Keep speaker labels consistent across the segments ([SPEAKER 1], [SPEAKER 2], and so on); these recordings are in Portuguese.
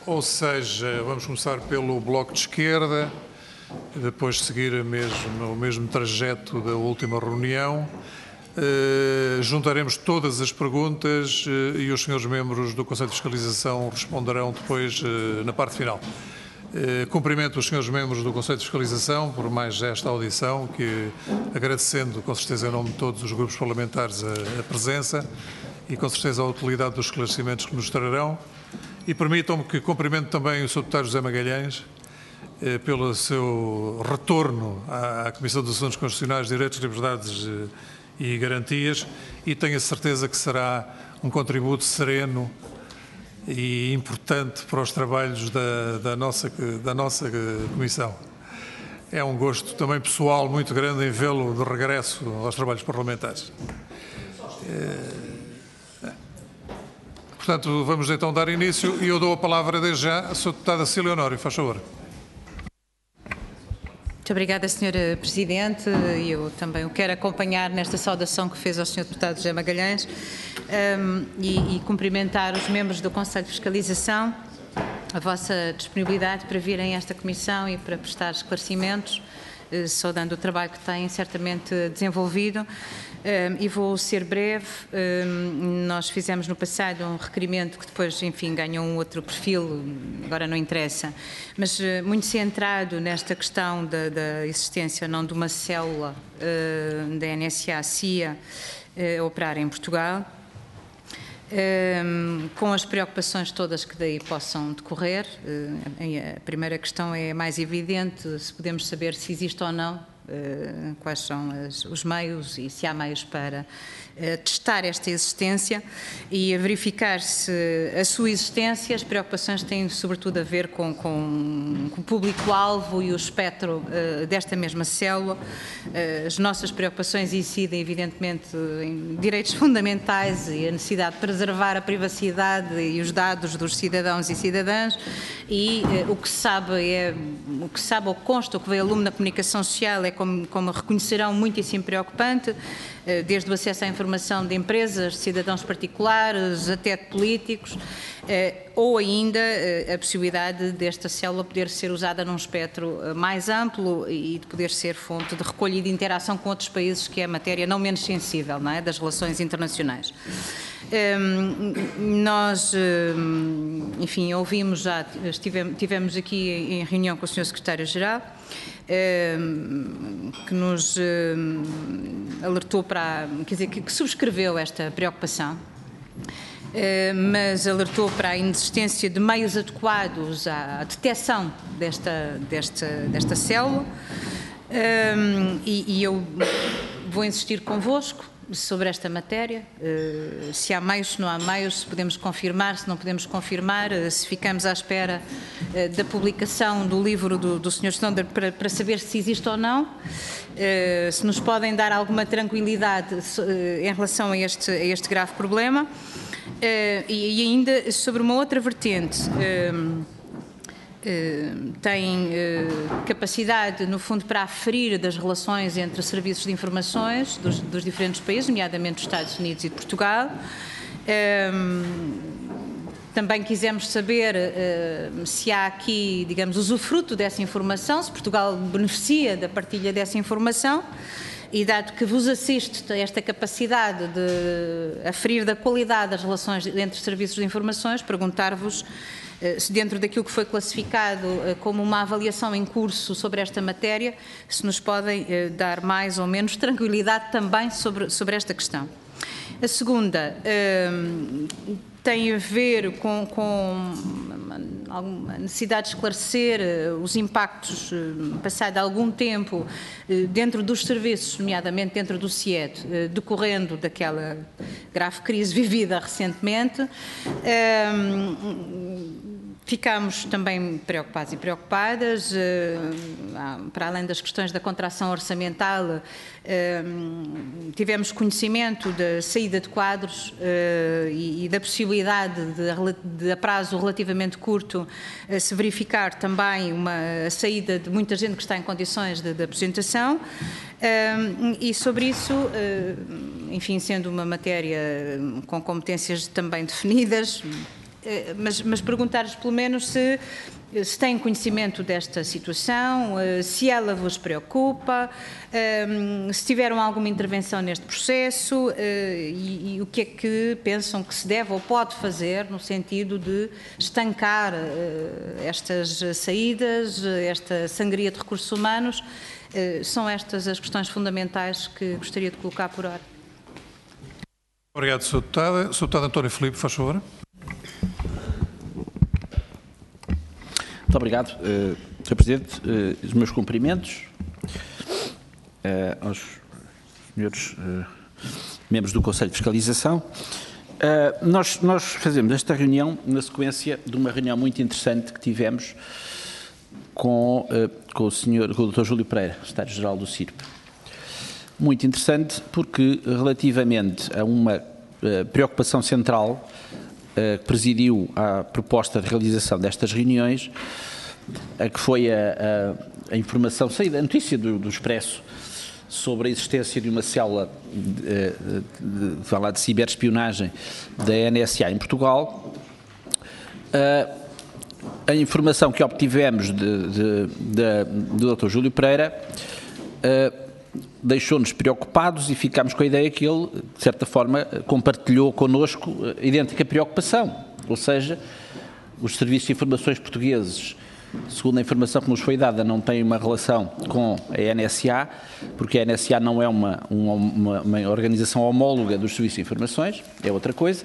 [SPEAKER 1] ou seja, vamos começar pelo Bloco de Esquerda, depois seguir o mesmo trajeto da última reunião. Juntaremos todas as perguntas e os senhores membros do Conselho de Fiscalização responderão depois na parte final. Cumprimento os senhores membros do Conselho de Fiscalização por mais esta audição, que agradecendo com certeza em nome de todos os grupos parlamentares a presença e com certeza a utilidade dos esclarecimentos que nos trarão. E permitam-me que cumprimento também o Sr. Deputado José Magalhães pelo seu retorno à Comissão dos Assuntos Constitucionais, Direitos, Liberdades e Garantias, e tenho a certeza que será um contributo sereno e importante para os trabalhos da nossa Comissão. É um gosto também pessoal muito grande em vê-lo de regresso aos trabalhos parlamentares. Portanto, vamos então dar início e eu dou a palavra desde já à Sra. Deputada Cecília Honório, faz favor.
[SPEAKER 2] Muito obrigada, Sra. Presidente. Eu também o quero acompanhar nesta saudação que fez ao Sr. Deputado José Magalhães e cumprimentar os membros do Conselho de Fiscalização, a vossa disponibilidade para virem a esta Comissão e para prestar esclarecimentos, saudando o trabalho que têm certamente desenvolvido. E vou ser breve. Nós fizemos no passado um requerimento que depois, enfim, ganhou um outro perfil, agora não interessa, mas muito centrado nesta questão da existência não de uma célula da NSA-CIA a operar em Portugal, com as preocupações todas que daí possam decorrer. A primeira questão é mais evidente, se podemos saber se existe ou não, quais são os meios e se há meios para testar esta existência e a verificar se a sua existência, as preocupações têm sobretudo a ver com o público-alvo e o espectro desta mesma célula. As nossas preocupações incidem evidentemente em direitos fundamentais e a necessidade de preservar a privacidade e os dados dos cidadãos e cidadãs, e o que se sabe ou consta, o que veio a lume na comunicação social é, como reconhecerão, muitíssimo preocupante, desde o acesso à informação de empresas, de cidadãos particulares, até de políticos, ou ainda a possibilidade desta célula poder ser usada num espectro mais amplo e de poder ser fonte de recolha e de interação com outros países, que é matéria não menos sensível, não é, das relações internacionais. Nós, enfim, ouvimos já, tivemos aqui em reunião com o Sr. Secretário-Geral, que nos alertou para, quer dizer, que subscreveu esta preocupação, mas alertou para a inexistência de meios adequados à detecção desta célula, e eu vou insistir convosco sobre esta matéria, se há meios, se não há meios, se podemos confirmar, se não podemos confirmar, se ficamos à espera da publicação do livro do Sr. Sonder para saber se existe ou não, se nos podem dar alguma tranquilidade em relação a este grave problema, e ainda sobre uma outra vertente. Tem capacidade, no fundo, para aferir das relações entre serviços de informações dos diferentes países, nomeadamente dos Estados Unidos e de Portugal. Também quisemos saber se há aqui, digamos, usufruto dessa informação, se Portugal beneficia da partilha dessa informação. E dado que vos assiste a esta capacidade de aferir da qualidade das relações entre serviços de informações, perguntar-vos se dentro daquilo que foi classificado como uma avaliação em curso sobre esta matéria, se nos podem dar mais ou menos tranquilidade também sobre esta questão. A segunda tem a ver com alguma necessidade de esclarecer os impactos, passado algum tempo, dentro dos serviços, nomeadamente dentro do CIED, decorrendo daquela grave crise vivida recentemente. Ficámos também preocupados e preocupadas, para além das questões da contração orçamental, tivemos conhecimento da saída de quadros e da possibilidade de a prazo relativamente curto se verificar também a saída de muita gente que está em condições de aposentação, e sobre isso, enfim, sendo uma matéria com competências também definidas, mas perguntar-vos pelo menos se têm conhecimento desta situação, se ela vos preocupa, se tiveram alguma intervenção neste processo e o que é que pensam que se deve ou pode fazer no sentido de estancar estas saídas, esta sangria de recursos humanos. São estas as questões fundamentais que gostaria de colocar por ordem.
[SPEAKER 1] Obrigado, Sr. Deputado. Sr. Deputado António Filipe, faz favor.
[SPEAKER 3] Muito obrigado, Sr. Presidente. Os meus cumprimentos aos senhores membros do Conselho de Fiscalização. Nós fazemos esta reunião na sequência de uma reunião muito interessante que tivemos com o Dr. Júlio Pereira, Secretário-Geral do CIRP. Muito interessante porque, relativamente a uma preocupação central que presidiu à proposta de realização destas reuniões, que foi a informação saída, a notícia do Expresso sobre a existência de uma célula de ciberespionagem da NSA em Portugal. A informação que obtivemos do Dr. Júlio Pereira deixou-nos preocupados e ficámos com a ideia que ele, de certa forma, compartilhou connosco idêntica preocupação. Ou seja, os serviços de informações portugueses, segundo a informação que nos foi dada, não têm uma relação com a NSA, porque a NSA não é uma organização homóloga dos serviços de informações, é outra coisa.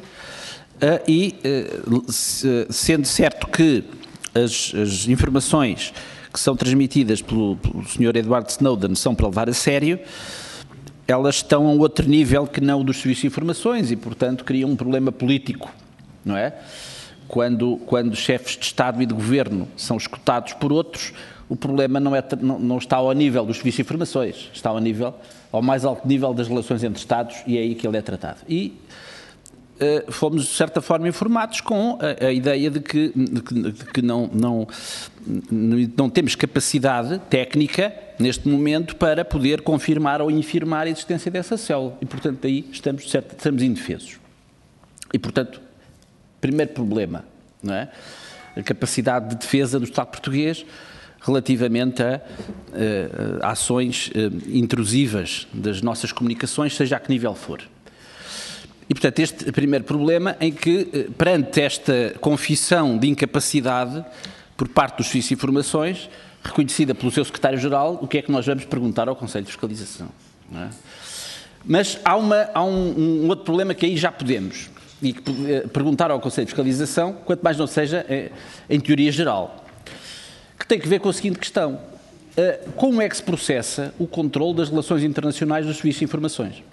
[SPEAKER 3] Sendo certo que as informações que são transmitidas pelo Sr. Edward Snowden são para levar a sério, elas estão a um outro nível que não o dos serviços de informações e, portanto, criam um problema político, não é? Quando chefes de Estado e de Governo são escutados por outros, o problema não está ao nível dos serviços de informações, está ao mais alto nível das relações entre Estados e é aí que ele é tratado. E fomos, de certa forma, informados com a ideia de que não temos capacidade técnica, neste momento, para poder confirmar ou infirmar a existência dessa célula. E, portanto, daí estamos indefesos. E, portanto, primeiro problema, não é? A capacidade de defesa do Estado português relativamente a ações intrusivas das nossas comunicações, seja a que nível for. E, portanto, este primeiro problema em que, perante esta confissão de incapacidade por parte dos serviços de informações, reconhecida pelo seu Secretário-Geral, o que é que nós vamos perguntar ao Conselho de Fiscalização? Não é? Mas há um outro problema que aí já podemos, e que perguntar ao Conselho de Fiscalização, quanto mais não seja em teoria geral, que tem que ver com a seguinte questão. Como é que se processa o controle das relações internacionais dos serviços de informações?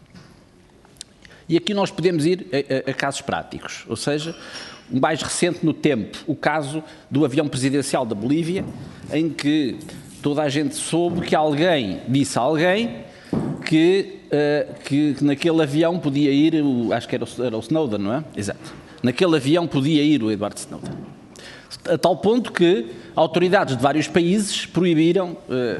[SPEAKER 3] E aqui nós podemos ir a casos práticos, ou seja, o mais recente no tempo, o caso do avião presidencial da Bolívia, em que toda a gente soube que alguém disse a alguém que naquele avião podia ir, acho que era o Snowden, não é? Exato. Naquele avião podia ir o Edward Snowden. A tal ponto que autoridades de vários países proibiram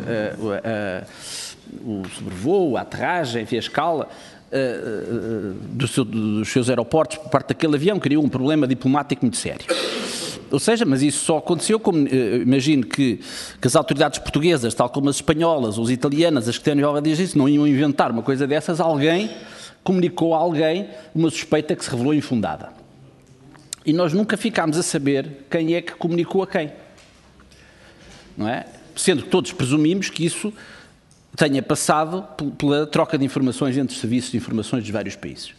[SPEAKER 3] o sobrevoo, a aterragem, enfim, a escala dos seus aeroportos por parte daquele avião, criou um problema diplomático muito sério. Ou seja, mas isso só aconteceu, como imagino que as autoridades portuguesas, tal como as espanholas, ou as italianas, as que têm nível de isso, não iam inventar uma coisa dessas, alguém comunicou a alguém uma suspeita que se revelou infundada. E nós nunca ficámos a saber quem é que comunicou a quem. Não é? Sendo que todos presumimos que isso tenha passado pela troca de informações entre os serviços de informações dos vários países.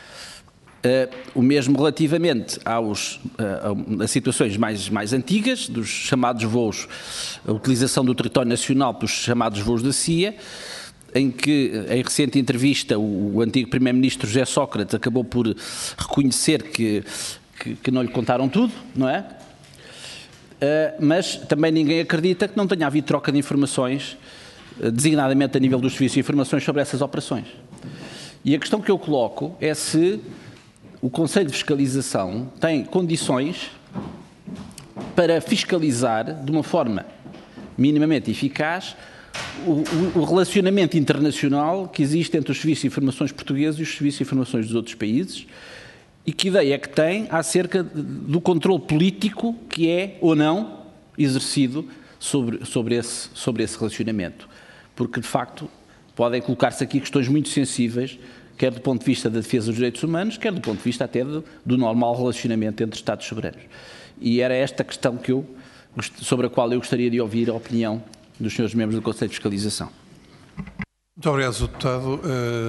[SPEAKER 3] O mesmo relativamente a situações mais antigas, dos chamados voos, a utilização do território nacional pelos chamados voos da CIA, em que, em recente entrevista, o antigo Primeiro-Ministro José Sócrates acabou por reconhecer que não lhe contaram tudo, não é? Mas também ninguém acredita que não tenha havido troca de informações, designadamente a nível dos serviços de informações sobre essas operações. E a questão que eu coloco é se o Conselho de Fiscalização tem condições para fiscalizar de uma forma minimamente eficaz o relacionamento internacional que existe entre os serviços de informações portugueses e os serviços de informações dos outros países e que ideia é que tem acerca do controle político que é ou não exercido sobre esse relacionamento. Porque, de facto, podem colocar-se aqui questões muito sensíveis, quer do ponto de vista da defesa dos direitos humanos, quer do ponto de vista até do normal relacionamento entre Estados soberanos. E era esta questão sobre a qual eu gostaria de ouvir a opinião dos senhores membros do Conselho de Fiscalização.
[SPEAKER 1] Muito obrigado, Sr. Deputado.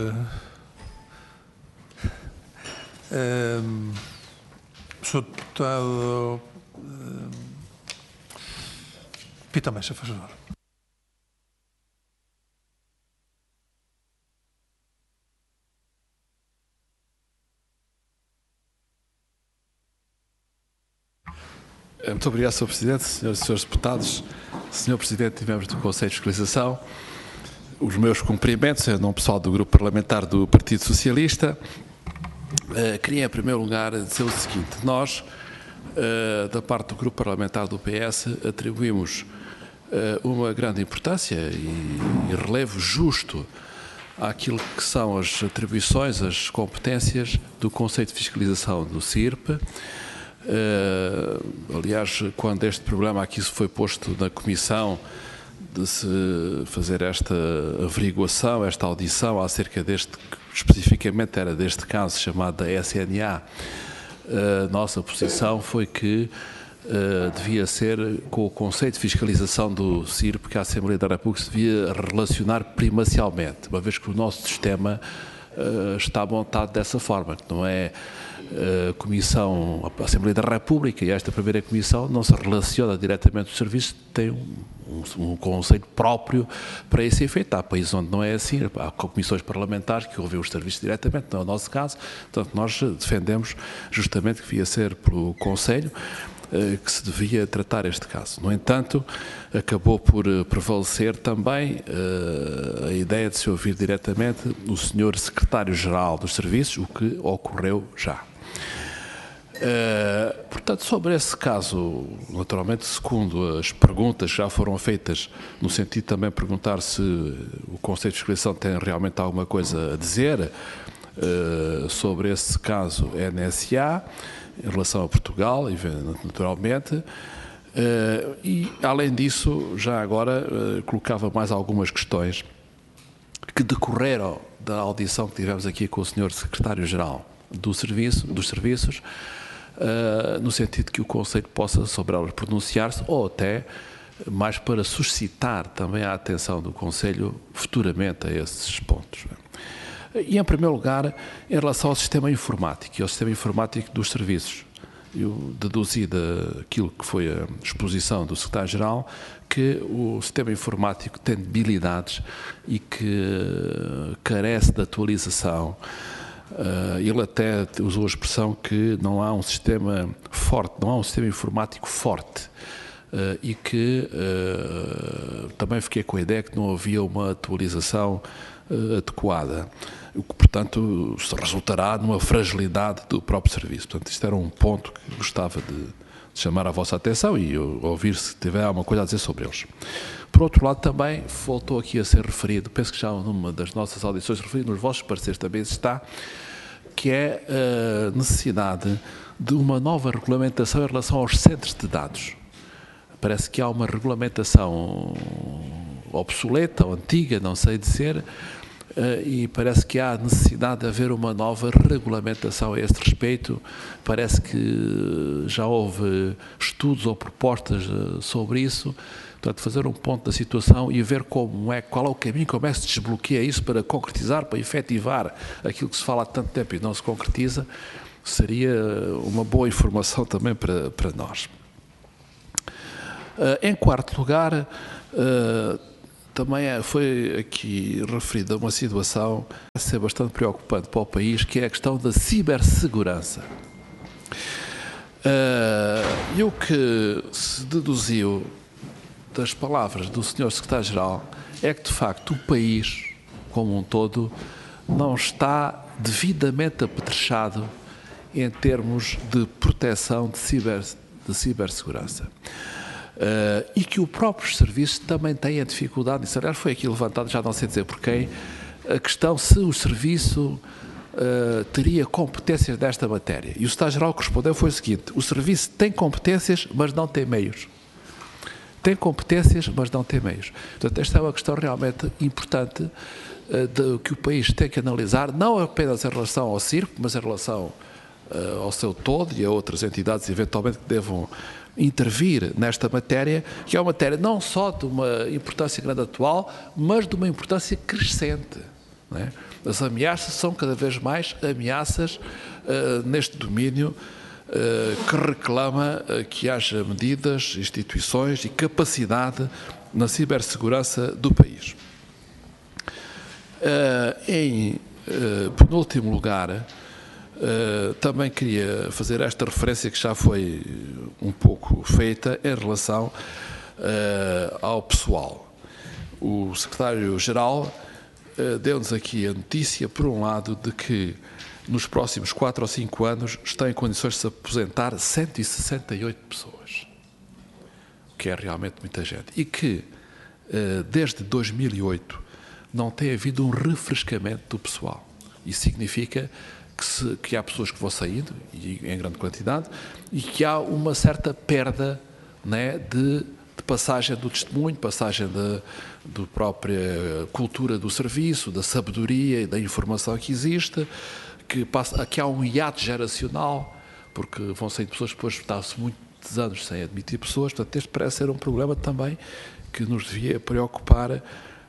[SPEAKER 1] Sr. Deputado Pita Mexa, faz favor.
[SPEAKER 4] Muito obrigado, Sr. Presidente, senhoras e senhores deputados, Sr. Presidente e membros do Conselho de Fiscalização. Os meus cumprimentos em nome pessoal do Grupo Parlamentar do Partido Socialista. Queria, em primeiro lugar, dizer o seguinte: nós, da parte do Grupo Parlamentar do PS, atribuímos uma grande importância e relevo justo àquilo que são as atribuições, as competências do Conselho de Fiscalização do CIRP. Aliás, quando este problema aqui se foi posto na Comissão, de se fazer esta averiguação, esta audição acerca deste, especificamente era deste caso chamado da SNA, a nossa posição foi que devia ser com o Conselho de Fiscalização do CIRP, que a Assembleia da República se devia relacionar primacialmente, uma vez que o nosso sistema está montado dessa forma, que não é a Comissão, a Assembleia da República e esta primeira Comissão não se relaciona diretamente com os serviços, tem um conceito próprio para esse efeito. Há países onde não é assim, há comissões parlamentares que ouvem os serviços diretamente, não é o nosso caso, portanto nós defendemos justamente que devia ser pelo Conselho que se devia tratar este caso. No entanto, acabou por prevalecer também a ideia de se ouvir diretamente o Sr. Secretário-Geral dos Serviços, o que ocorreu já. Portanto, sobre esse caso, naturalmente, segundo as perguntas que já foram feitas, no sentido de também perguntar se o Conselho de Fiscalização tem realmente alguma coisa a dizer sobre esse caso NSA, em relação a Portugal, naturalmente, e, além disso, já agora colocava mais algumas questões que decorreram da audição que tivemos aqui com o Sr. Secretário-Geral dos Serviços, no sentido que o Conselho possa sobre elas pronunciar-se, ou até mais para suscitar também a atenção do Conselho futuramente a esses pontos. E, em primeiro lugar, em relação ao sistema informático e ao sistema informático dos serviços, eu deduzi daquilo que foi a exposição do Secretário-Geral que o sistema informático tem debilidades e que carece de atualização. Ele até usou a expressão que não há um sistema forte, não há um sistema informático forte. E que também fiquei com a ideia que não havia uma atualização adequada, o que, portanto, resultará numa fragilidade do próprio serviço. Portanto, isto era um ponto que gostava de chamar a vossa atenção e ouvir se tiver alguma coisa a dizer sobre eles. Por outro lado, também voltou aqui a ser referido, penso que já numa das nossas audições referido, nos vossos pareceres também está, que é a necessidade de uma nova regulamentação em relação aos centros de dados. Parece que há uma regulamentação obsoleta ou antiga, não sei dizer, e parece que há necessidade de haver uma nova regulamentação a este respeito. Parece que já houve estudos ou propostas sobre isso. Portanto, fazer um ponto da situação e ver qual é o caminho, como é que se desbloqueia isso para concretizar, para efetivar aquilo que se fala há tanto tempo e não se concretiza, seria uma boa informação também para nós. Em quarto lugar, também foi aqui referida uma situação que vai ser bastante preocupante para o país, que é a questão da cibersegurança. E o que se deduziu das palavras do Sr. Secretário-Geral é que, de facto, o país, como um todo, não está devidamente apetrechado em termos de proteção de cibersegurança. E que o próprio serviço também tem a dificuldade, isso aliás foi aqui levantado, já não sei dizer por quem, a questão se o serviço teria competências desta matéria. E o Secretário-Geral que respondeu foi o seguinte: o Serviço tem competências, mas não tem meios. Tem competências, mas não tem meios. Portanto, esta é uma questão realmente importante que o país tem que analisar, não apenas em relação ao circo, mas em relação ao seu todo e a outras entidades, eventualmente, que devam intervir nesta matéria, que é uma matéria não só de uma importância grande atual, mas de uma importância crescente. Não é? As ameaças são cada vez mais ameaças neste domínio que reclama que haja medidas, instituições e capacidade na cibersegurança do país. Em penúltimo lugar, também queria fazer esta referência que já foi um pouco feita em relação ao pessoal. O Secretário-Geral deu-nos aqui a notícia, por um lado, de que nos próximos 4 ou 5 anos estão em condições de se aposentar 168 pessoas, o que é realmente muita gente, e que desde 2008 não tem havido um refrescamento do pessoal. Isso significa que há pessoas que vão saindo, e em grande quantidade, e que há uma certa perda, né, de passagem do testemunho, passagem da própria cultura do serviço, da sabedoria e da informação que existe, que há um hiato geracional, porque vão sair pessoas que depois estão-se muitos anos sem admitir pessoas. Portanto, este parece ser um problema também que nos devia preocupar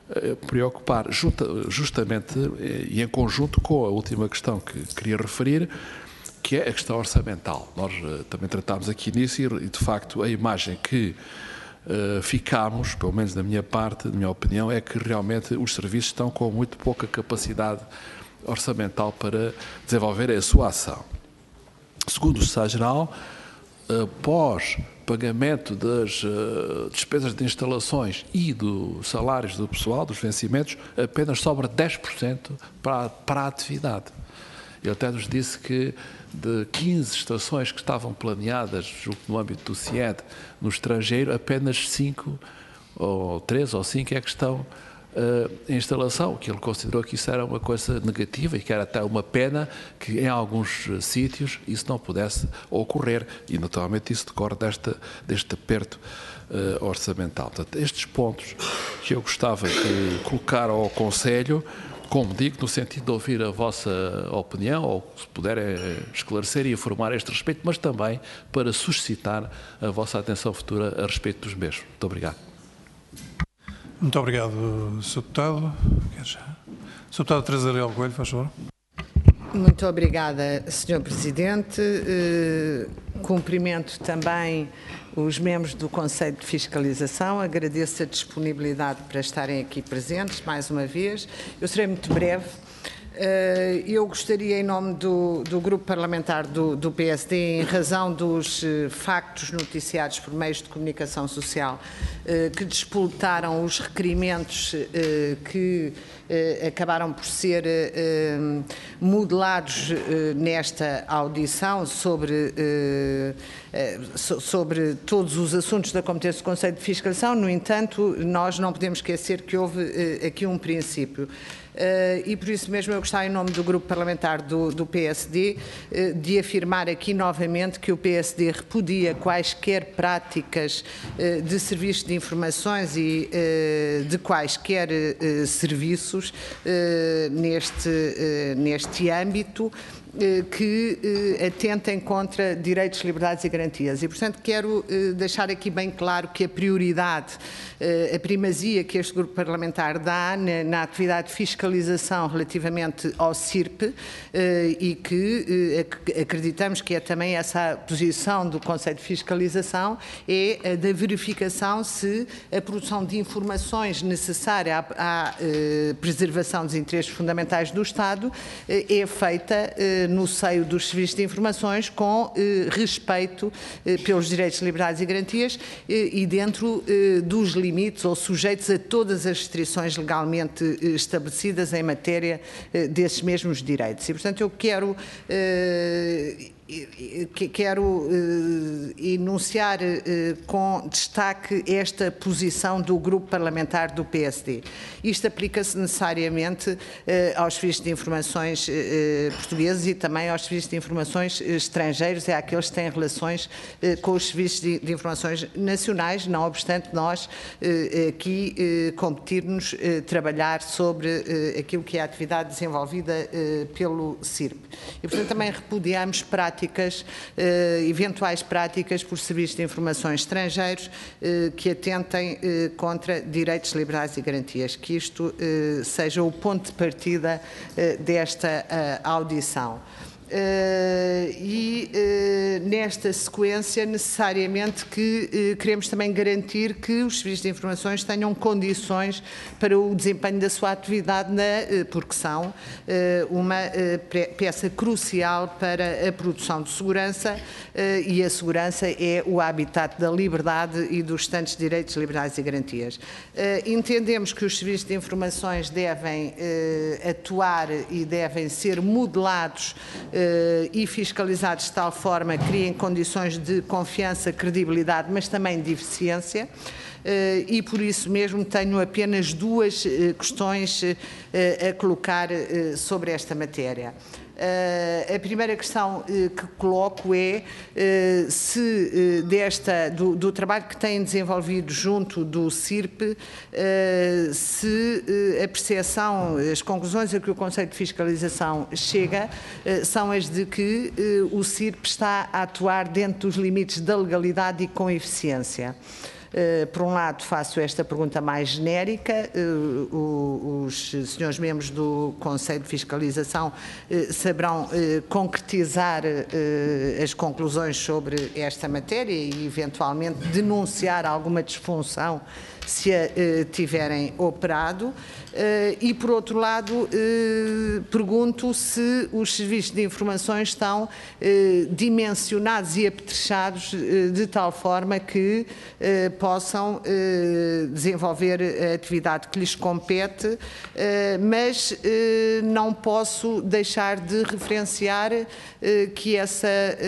[SPEAKER 4] justamente e em conjunto com a última questão que queria referir, que é a questão orçamental. Nós também tratámos aqui nisso e, de facto, a imagem que ficámos, pelo menos da minha parte, da minha opinião, é que realmente os serviços estão com muito pouca capacidade orçamental para desenvolver a sua ação. Segundo o Secretário-Geral, após pagamento das despesas de instalações e dos salários do pessoal, dos vencimentos, apenas sobra 10% para a atividade. Ele até nos disse que de 15 estações que estavam planeadas no âmbito do CIED no estrangeiro, apenas 5 ou 3 ou 5 é que estão em instalação, que ele considerou que isso era uma coisa negativa e que era até uma pena que em alguns sítios isso não pudesse ocorrer, e naturalmente isso decorre deste aperto orçamental. Portanto, estes pontos que eu gostava de colocar ao Conselho, como digo, no sentido de ouvir a vossa opinião, ou se puderem esclarecer e informar a este respeito, mas também para suscitar a vossa atenção futura a respeito dos mesmos. Muito obrigado.
[SPEAKER 1] Muito obrigado, Sr. Deputado. Sr. Deputado Teresa Leal Coelho, faz favor.
[SPEAKER 5] Muito obrigada, Sr. Presidente. Cumprimento também os membros do Conselho de Fiscalização. Agradeço a disponibilidade para estarem aqui presentes, mais uma vez. Eu serei muito breve. Eu gostaria, em nome do Grupo Parlamentar do PSD, em razão dos factos noticiados por meios de comunicação social que despoletaram os requerimentos que acabaram por ser modelados nesta audição sobre todos os assuntos da competência do Conselho de Fiscalização. No entanto, nós não podemos esquecer que houve aqui um princípio. E por isso mesmo eu gostava, em nome do Grupo Parlamentar do PSD, de afirmar aqui novamente que o PSD repudia quaisquer práticas de serviços de informações e de quaisquer serviços neste âmbito que atentem contra direitos, liberdades e garantias. E, portanto, quero deixar aqui bem claro que a prioridade, a primazia que este grupo parlamentar dá na atividade de fiscalização relativamente ao CIRP e que acreditamos que é também essa a posição do Conselho de Fiscalização, é a da verificação se a produção de informações necessária à preservação dos interesses fundamentais do Estado é feita no seio dos serviços de informações com respeito pelos direitos, liberdades e garantias e dentro dos limites ou sujeitos a todas as restrições legalmente estabelecidas em matéria desses mesmos direitos. E, portanto, eu quero enunciar com destaque esta posição do grupo parlamentar do PSD. Isto aplica-se necessariamente aos serviços de informações portugueses e também aos serviços de informações estrangeiros e àqueles que têm relações com os serviços de informações nacionais, não obstante nós aqui competir-nos trabalhar sobre aquilo que é a atividade desenvolvida pelo CIRP. E, portanto, também repudiamos eventuais práticas por serviços de informações estrangeiros que atentem contra direitos, liberdades e garantias. Que isto seja o ponto de partida desta audição. Nesta sequência, necessariamente que queremos também garantir que os serviços de informações tenham condições para o desempenho da sua atividade, porque são uma peça crucial para a produção de segurança e a segurança é o habitat da liberdade e dos restantes direitos, liberdades e garantias. Entendemos que os serviços de informações devem atuar e devem ser modelados e fiscalizados de tal forma que criem condições de confiança, credibilidade, mas também de eficiência. E por isso mesmo tenho apenas duas questões a colocar sobre esta matéria. A primeira questão que coloco é se do trabalho que têm desenvolvido junto do CIRP, se a percepção, as conclusões a que o Conselho de Fiscalização chega são as de que o CIRP está a atuar dentro dos limites da legalidade e com eficiência. Por um lado, faço esta pergunta mais genérica, os senhores membros do Conselho de Fiscalização saberão concretizar as conclusões sobre esta matéria e, eventualmente, denunciar alguma disfunção se a tiverem operado. E, por outro lado, pergunto se os serviços de informações estão dimensionados e apetrechados de tal forma que possam desenvolver a atividade que lhes compete, mas não posso deixar de referenciar que essa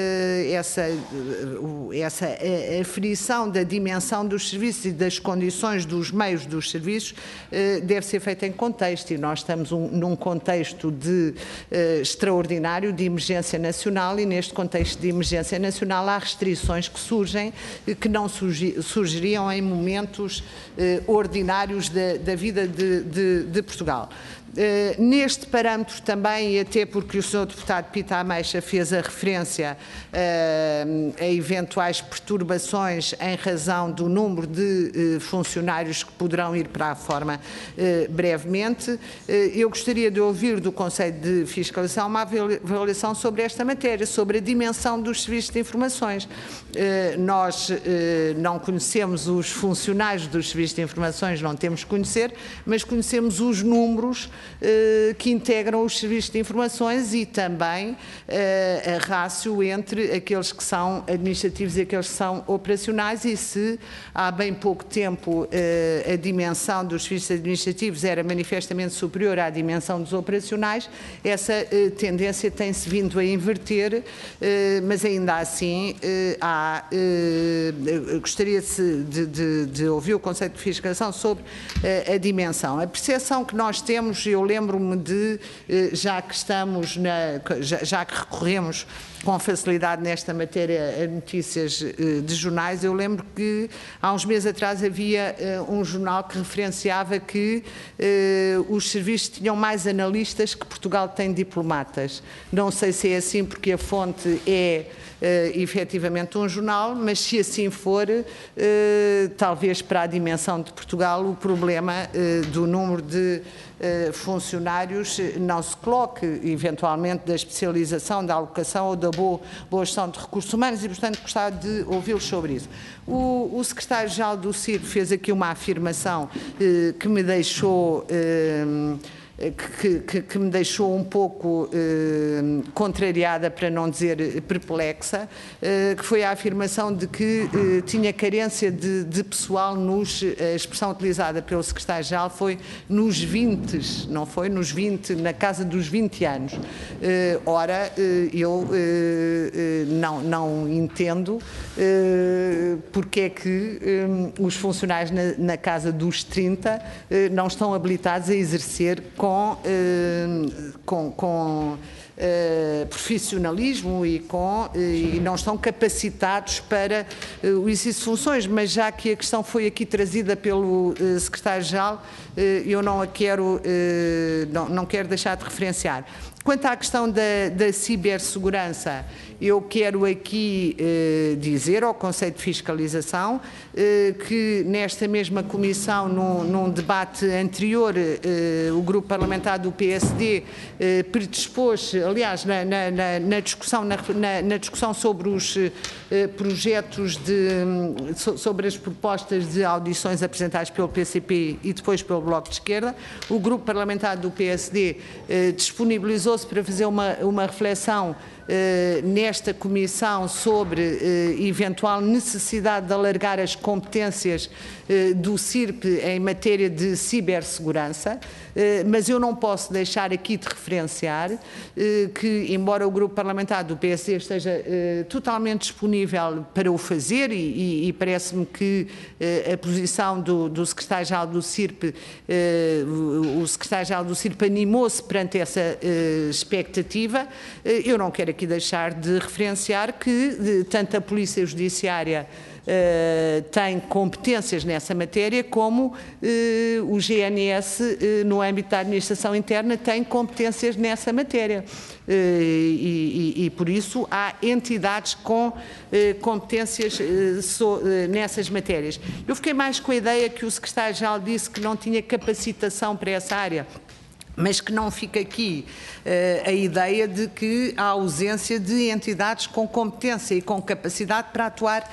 [SPEAKER 5] aferição da dimensão dos serviços e das condições dos meios dos serviços deve ser feita em contexto, e nós estamos num contexto extraordinário de emergência nacional, e neste contexto de emergência nacional há restrições que surgem que não surgiriam em momentos ordinários da vida de Portugal. Neste parâmetro também, e até porque o Sr. Deputado Pita Ameixa fez a referência a eventuais perturbações em razão do número de funcionários que poderão ir para a forma brevemente, eu gostaria de ouvir do Conselho de Fiscalização uma avaliação sobre esta matéria, sobre a dimensão dos serviços de informações. Nós não conhecemos os funcionários dos serviços de informações, não temos que conhecer, mas conhecemos os números que integram os serviços de informações e também a rácio entre aqueles que são administrativos e aqueles que são operacionais, e se há bem pouco tempo a dimensão dos serviços administrativos era manifestamente superior à dimensão dos operacionais, essa tendência tem-se vindo a inverter, mas ainda assim gostaria de ouvir o Conselho de Fiscalização sobre a dimensão. A percepção que nós temos, eu lembro-me de, já que recorremos com facilidade nesta matéria a notícias de jornais, eu lembro que há uns meses atrás havia um jornal que referenciava que os serviços tinham mais analistas que Portugal tem diplomatas. Não sei se é assim porque a fonte é efetivamente um jornal, mas se assim for, talvez para a dimensão de Portugal o problema do número de funcionários não se coloque, eventualmente, da especialização, da alocação ou da boa gestão de recursos humanos, e, portanto, gostava de ouvi-los sobre isso. O secretário-geral do CIRP fez aqui uma afirmação que me deixou que me deixou um pouco contrariada, para não dizer perplexa, que foi a afirmação de que tinha carência de pessoal a expressão utilizada pelo secretário-geral foi nos 20, não foi? Nos 20, na casa dos 20 anos. Ora, eu não entendo porque é que os funcionários na casa dos 30 não estão habilitados a exercer com profissionalismo e não estão capacitados para o exercício de funções, mas já que a questão foi aqui trazida pelo secretário-geral, eu não quero deixar de referenciar. Quanto à questão da cibersegurança, eu quero aqui dizer ao Conselho de Fiscalização que nesta mesma comissão, num debate anterior, o grupo parlamentar do PSD predispôs, aliás, na discussão sobre os projetos sobre as propostas de audições apresentadas pelo PCP e depois pelo Bloco de Esquerda, o grupo parlamentar do PSD disponibilizou-se para fazer uma reflexão nesta comissão sobre eventual necessidade de alargar as competências do CIRP em matéria de cibersegurança, mas eu não posso deixar aqui de referenciar que, embora o grupo parlamentar do PSD esteja totalmente disponível para o fazer, e parece-me que a posição do secretário-geral do CIRP, o secretário-geral do CIRP animou-se perante essa expectativa, eu não quero aqui deixar de referenciar que tanto a Polícia Judiciária tem competências nessa matéria, como o GNS, no âmbito da administração interna, tem competências nessa matéria. E por isso há entidades com competências nessas matérias. Eu fiquei mais com a ideia que o secretário-geral disse que não tinha capacitação para essa área, mas que não fica aqui a ideia de que há ausência de entidades com competência e com capacidade para atuar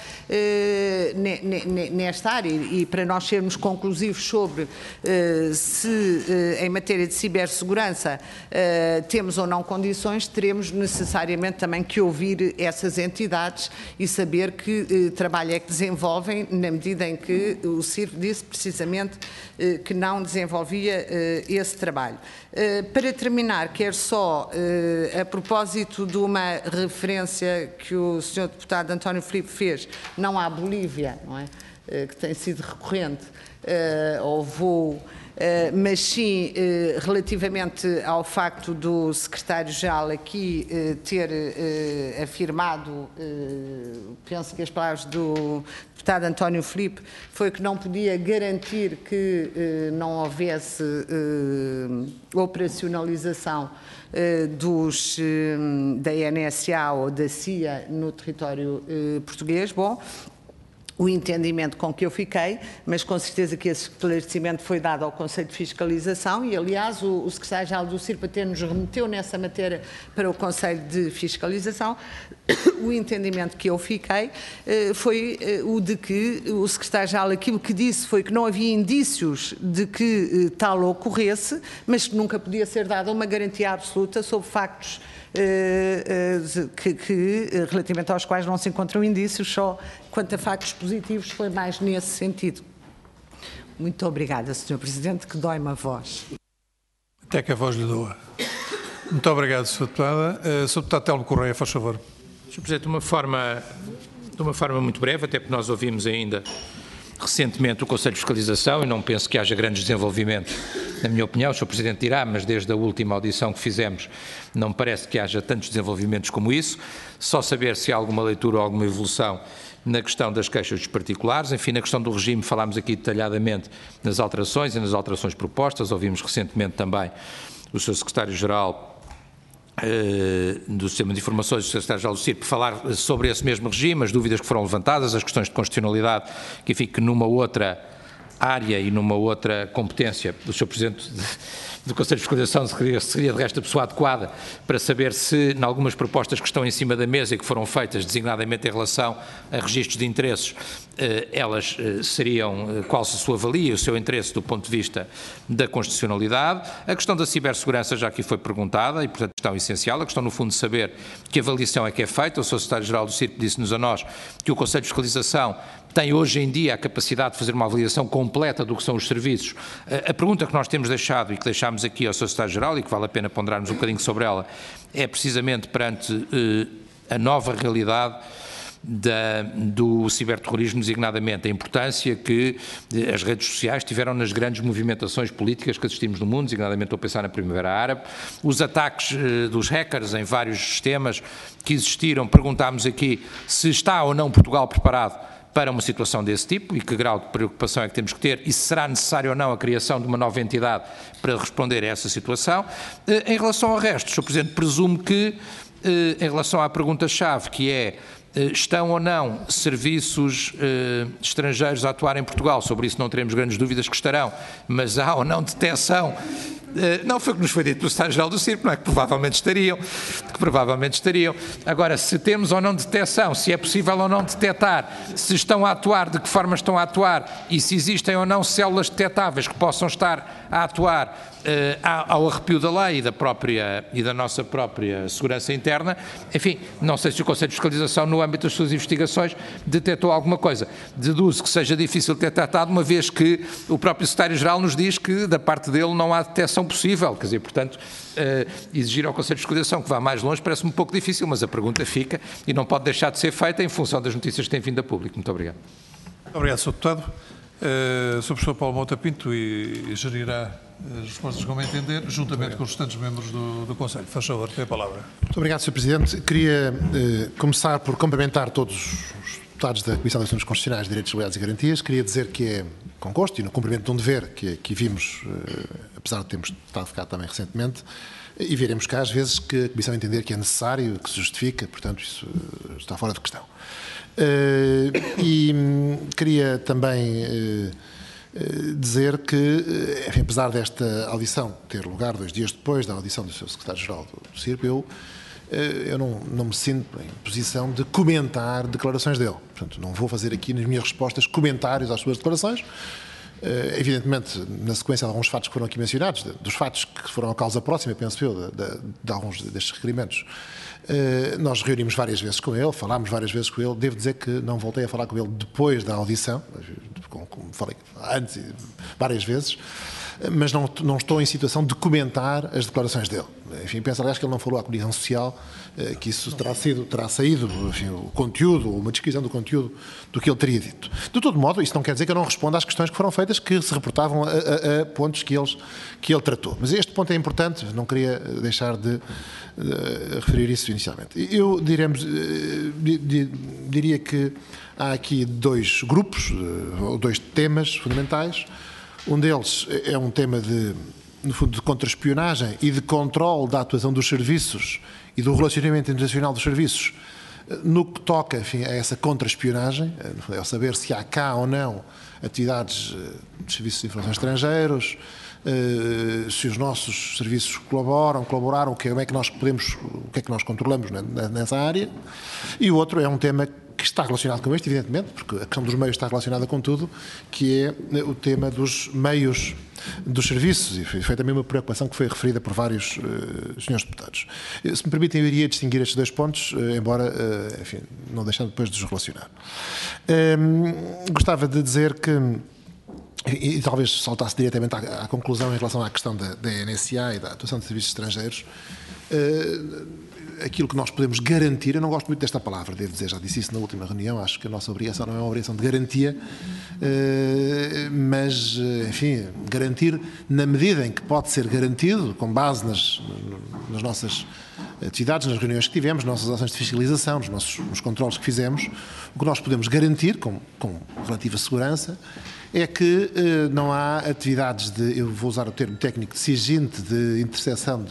[SPEAKER 5] nesta área. E para nós sermos conclusivos sobre se em matéria de cibersegurança temos ou não condições, teremos necessariamente também que ouvir essas entidades e saber que trabalho é que desenvolvem, na medida em que o CIRP disse precisamente que não desenvolvia esse trabalho. Para terminar, quero só, a propósito de uma referência que o Sr. Deputado António Filipe fez, não à Bolívia, não é? Que tem sido recorrente, ao voo, mas sim relativamente ao facto do secretário-geral aqui ter afirmado, penso que as palavras do deputado António Filipe, foi que não podia garantir que não houvesse operacionalização da NSA ou da CIA no território português. Bom, o entendimento com que eu fiquei, mas com certeza que esse esclarecimento foi dado ao Conselho de Fiscalização e, aliás, o secretário-geral do CIRP até nos remeteu nessa matéria para o Conselho de Fiscalização. O entendimento que eu fiquei foi o de que o secretário-geral aquilo que disse foi que não havia indícios de que tal ocorresse, mas que nunca podia ser dada uma garantia absoluta sobre factos relativamente aos quais não se encontram indícios, só quanto a factos positivos foi mais nesse sentido. Muito obrigada, Sr. Presidente, que dói-me a voz.
[SPEAKER 1] Até que a voz lhe doa. Muito obrigado, Sr. Deputada. Sr. Deputado Telmo Correia, faz favor.
[SPEAKER 6] Sr. Presidente, de uma forma muito breve, até porque nós ouvimos ainda recentemente o Conselho de Fiscalização e não penso que haja grandes desenvolvimentos, na minha opinião. O Sr. Presidente dirá, mas desde a última audição que fizemos não me parece que haja tantos desenvolvimentos como isso. Só saber se há alguma leitura ou alguma evolução na questão das queixas dos particulares. Enfim, na questão do regime falámos aqui detalhadamente nas alterações e nas alterações propostas. Ouvimos recentemente também o Sr. Secretário-Geral do Sistema de Informações, o Secretário-Geral do CIRP, falar sobre esse mesmo regime, as dúvidas que foram levantadas, as questões de constitucionalidade, que enfim, que numa outra área e numa outra competência do Sr. Presidente do Conselho de Fiscalização seria de resto a pessoa adequada para saber se, em algumas propostas que estão em cima da mesa e que foram feitas designadamente em relação a registros de interesses, elas seriam, qual se a sua valia, o seu interesse do ponto de vista da constitucionalidade. A questão da cibersegurança já aqui foi perguntada e, portanto, questão essencial. A questão, no fundo, de saber que avaliação é que é feita. O Sr. Secretário-Geral do CIRP disse-nos a nós que o Conselho de Fiscalização tem hoje em dia a capacidade de fazer uma avaliação completa do que são os serviços. A pergunta que nós temos deixado e que deixámos aqui ao Sr. Secretário-Geral e que vale a pena ponderarmos um bocadinho sobre ela é precisamente perante a nova realidade do ciberterrorismo, designadamente a importância que as redes sociais tiveram nas grandes movimentações políticas que assistimos no mundo, designadamente estou a pensar na Primavera Árabe, os ataques dos hackers em vários sistemas que existiram. Perguntámos aqui se está ou não Portugal preparado para uma situação desse tipo e que grau de preocupação é que temos que ter e se será necessário ou não a criação de uma nova entidade para responder a essa situação. Em relação ao resto, Sr. Presidente, presumo que, em relação à pergunta-chave, que é estão ou não serviços estrangeiros a atuar em Portugal, sobre isso não teremos grandes dúvidas que estarão, mas há ou não detecção. Não foi o que nos foi dito pelo Secretário-Geral do CIRP, não é? Que provavelmente estariam. Agora, se temos ou não detecção, se é possível ou não detectar, se estão a atuar, de que forma estão a atuar e se existem ou não células detectáveis que possam estar a atuar ao arrepio da lei e da nossa própria segurança interna, enfim, não sei se o Conselho de Fiscalização, no âmbito das suas investigações, detectou alguma coisa. Deduzo que seja difícil ter detectado, uma vez que o próprio Secretário-Geral nos diz que, da parte dele, não há detecção possível. Quer dizer, portanto, exigir ao Conselho de Fiscalização que vá mais longe parece-me um pouco difícil, mas a pergunta fica e não pode deixar de ser feita em função das notícias que têm vindo a público. Muito obrigado.
[SPEAKER 1] Obrigado, Sr. Deputado. Sr. Professor Paulo Mota Pinto e gerirá as respostas como entender, juntamente com os restantes membros do Conselho. Faz favor, tem a palavra.
[SPEAKER 7] Muito obrigado, Sr. Presidente. Queria começar por cumprimentar todos os deputados da Comissão de Assuntos Constitucionais, Direitos, Liberdades e Garantias. Queria dizer que é com gosto e no cumprimento de um dever que vimos, apesar de termos estado cá também recentemente, e veremos cá às vezes que a Comissão entender que é necessário, que se justifica, portanto isso está fora de questão. E queria também dizer que, enfim, apesar desta audição ter lugar 2 dias depois da audição do Sr. Secretário-Geral do CIRP, eu não me sinto em posição de comentar declarações dele. Portanto, não vou fazer aqui nas minhas respostas comentários às suas declarações. Evidentemente, na sequência de alguns fatos que foram aqui mencionados, dos fatos que foram a causa próxima, penso eu, de alguns destes requerimentos, nós reunimos várias vezes com ele, falámos várias vezes com ele. Devo dizer que não voltei a falar com ele depois da audição, como falei antes, várias vezes, mas não estou em situação de comentar as declarações dele. Enfim, penso, aliás, que ele não falou à Comissão Social, que isso terá saído, enfim, o conteúdo, uma descrição do conteúdo do que ele teria dito. De todo modo, isso não quer dizer que eu não responda às questões que foram feitas, que se reportavam a pontos que ele tratou. Mas este ponto é importante, não queria deixar de referir isso inicialmente. Eu diria que há aqui 2 grupos, ou 2 temas fundamentais. Um deles é um tema no fundo, de contra-espionagem e de controle da atuação dos serviços e do relacionamento internacional dos serviços no que toca, enfim, a essa contra-espionagem, é saber se há cá ou não atividades de serviços de informação estrangeiros, se os nossos serviços colaboraram, o que é que nós controlamos nessa área. E o outro é um tema que está relacionado com este, evidentemente, porque a questão dos meios está relacionada com tudo, que é o tema dos meios dos serviços, e foi também uma preocupação que foi referida por vários senhores deputados. Se me permitem, eu iria distinguir estes 2 pontos, embora, enfim, não deixando depois de os relacionar. Gostava de dizer que, e talvez saltasse diretamente à conclusão em relação à questão da NSA e da atuação de serviços estrangeiros, aquilo que nós podemos garantir, eu não gosto muito desta palavra, devo dizer, já disse isso na última reunião, acho que a nossa obrigação não é uma obrigação de garantia, mas, enfim, garantir na medida em que pode ser garantido, com base nas nossas atividades, nas reuniões que tivemos, nas nossas ações de fiscalização, nos controles que fizemos, o que nós podemos garantir, com relativa segurança, é que não há atividades eu vou usar o termo técnico, de siginte, de interseção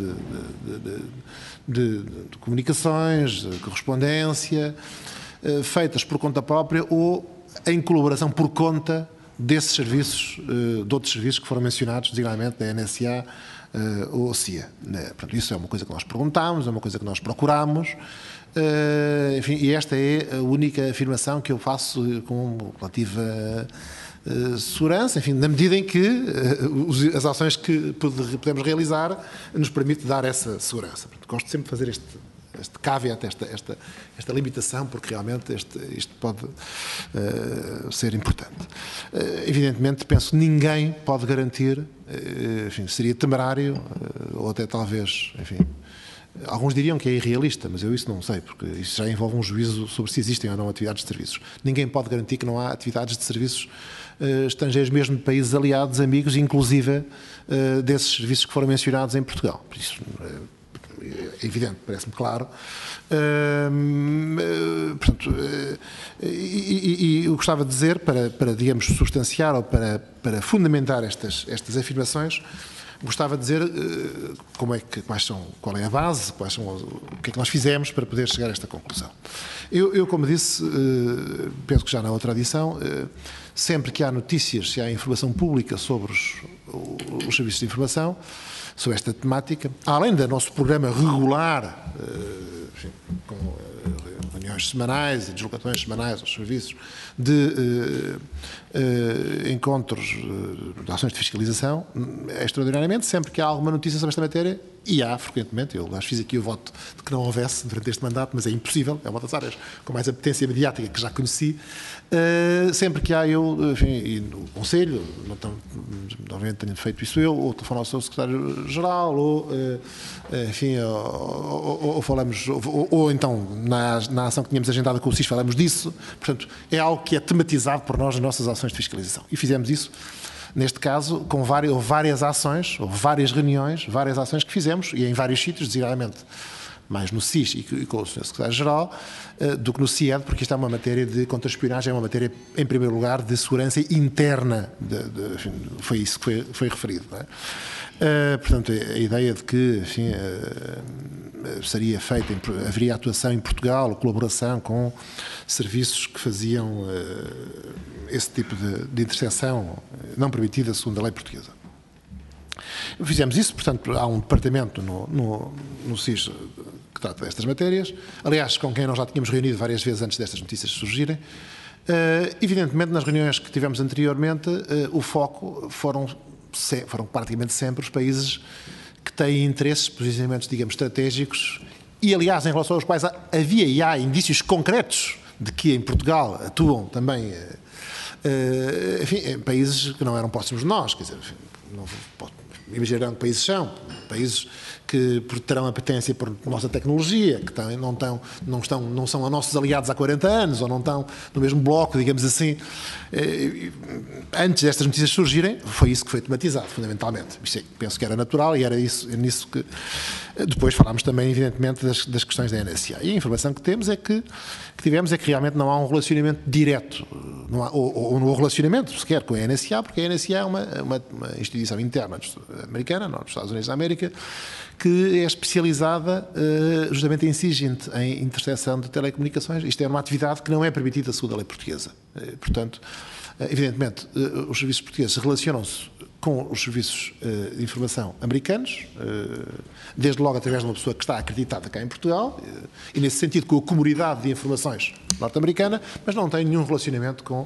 [SPEAKER 7] de comunicações, de correspondência, feitas por conta própria ou em colaboração por conta desses serviços, de outros serviços que foram mencionados, designadamente da NSA ou CIA. Portanto, isso é uma coisa que nós perguntámos, é uma coisa que nós procurámos, enfim, e esta é a única afirmação que eu faço com relativa segurança, enfim, na medida em que as ações que podemos realizar nos permite dar essa segurança. Portanto, gosto sempre de fazer este caveat, esta limitação, porque realmente isto pode ser importante. Evidentemente, penso que ninguém pode garantir, enfim, seria temerário, ou até talvez, enfim, alguns diriam que é irrealista, mas eu isso não sei, porque isso já envolve um juízo sobre se existem ou não atividades de serviços. Ninguém pode garantir que não há atividades de serviços estrangeiros, mesmo de países aliados, amigos, inclusive desses serviços que foram mencionados em Portugal. Por isso, é evidente, parece-me claro. Portanto, e eu gostava de dizer, para digamos, substanciar ou para fundamentar estas afirmações, gostava de dizer qual é a base, o que é que nós fizemos para poder chegar a esta conclusão. Eu como disse, penso que já na outra edição, sempre que há notícias, se há informação pública sobre os serviços de informação, sobre esta temática, além do nosso programa regular, enfim, com reuniões semanais e deslocações semanais aos serviços, de encontros de ações de fiscalização, extraordinariamente, sempre que há alguma notícia sobre esta matéria, e há frequentemente, eu acho que fiz aqui o voto de que não houvesse durante este mandato, mas é impossível, é uma das áreas com mais apetência mediática que já conheci, sempre que há enfim, e no Conselho, obviamente tenho feito isso eu, ou telefono ao seu Secretário-Geral, ou enfim, ou falamos, ou então na ação que tínhamos agendada com o SIS falamos disso, portanto é algo que é tematizado por nós nas nossas ações de fiscalização, e fizemos isso. Neste caso, com várias ações, ou várias reuniões, várias ações que fizemos, e em vários sítios, designadamente mais no SIS e com o Sr. Secretário-Geral, do que no CIED, porque isto é uma matéria de contra-espionagem, é uma matéria, em primeiro lugar, de segurança interna, enfim, foi isso que foi referido. Não é? Portanto, a ideia de que, enfim, seria feita, haveria atuação em Portugal, colaboração com serviços que faziam esse tipo de interseção não permitida segundo a lei portuguesa. Fizemos isso, portanto, há um departamento no SIS que trata destas matérias, aliás, com quem nós já tínhamos reunido várias vezes antes destas notícias surgirem. Evidentemente, nas reuniões que tivemos anteriormente, o foco foram praticamente sempre os países que têm interesses, posicionamentos, digamos, estratégicos e, aliás, em relação aos quais havia e há indícios concretos de que em Portugal atuam também, enfim, em países que não eram próximos de nós, quer dizer, imaginarão que países são, países que terão apetência por nossa tecnologia, que não são nossos aliados há 40 anos, ou não estão no mesmo bloco, digamos assim. Antes destas notícias surgirem, foi isso que foi tematizado, fundamentalmente. Penso que era natural e era nisso que... Depois falámos também, evidentemente, das questões da NSA. E a informação que tivemos é que realmente não há um relacionamento direto, ou no relacionamento sequer com a NSA, porque a NSA é uma instituição interna americana, nos Estados Unidos da América, que é especializada justamente em SIGINT, em interseção de telecomunicações. Isto é uma atividade que não é permitida segundo a lei portuguesa. Portanto, evidentemente, os serviços portugueses relacionam-se com os serviços de informação americanos, desde logo através de uma pessoa que está acreditada cá em Portugal, e nesse sentido com a comunidade de informações norte-americana, mas não tem nenhum relacionamento com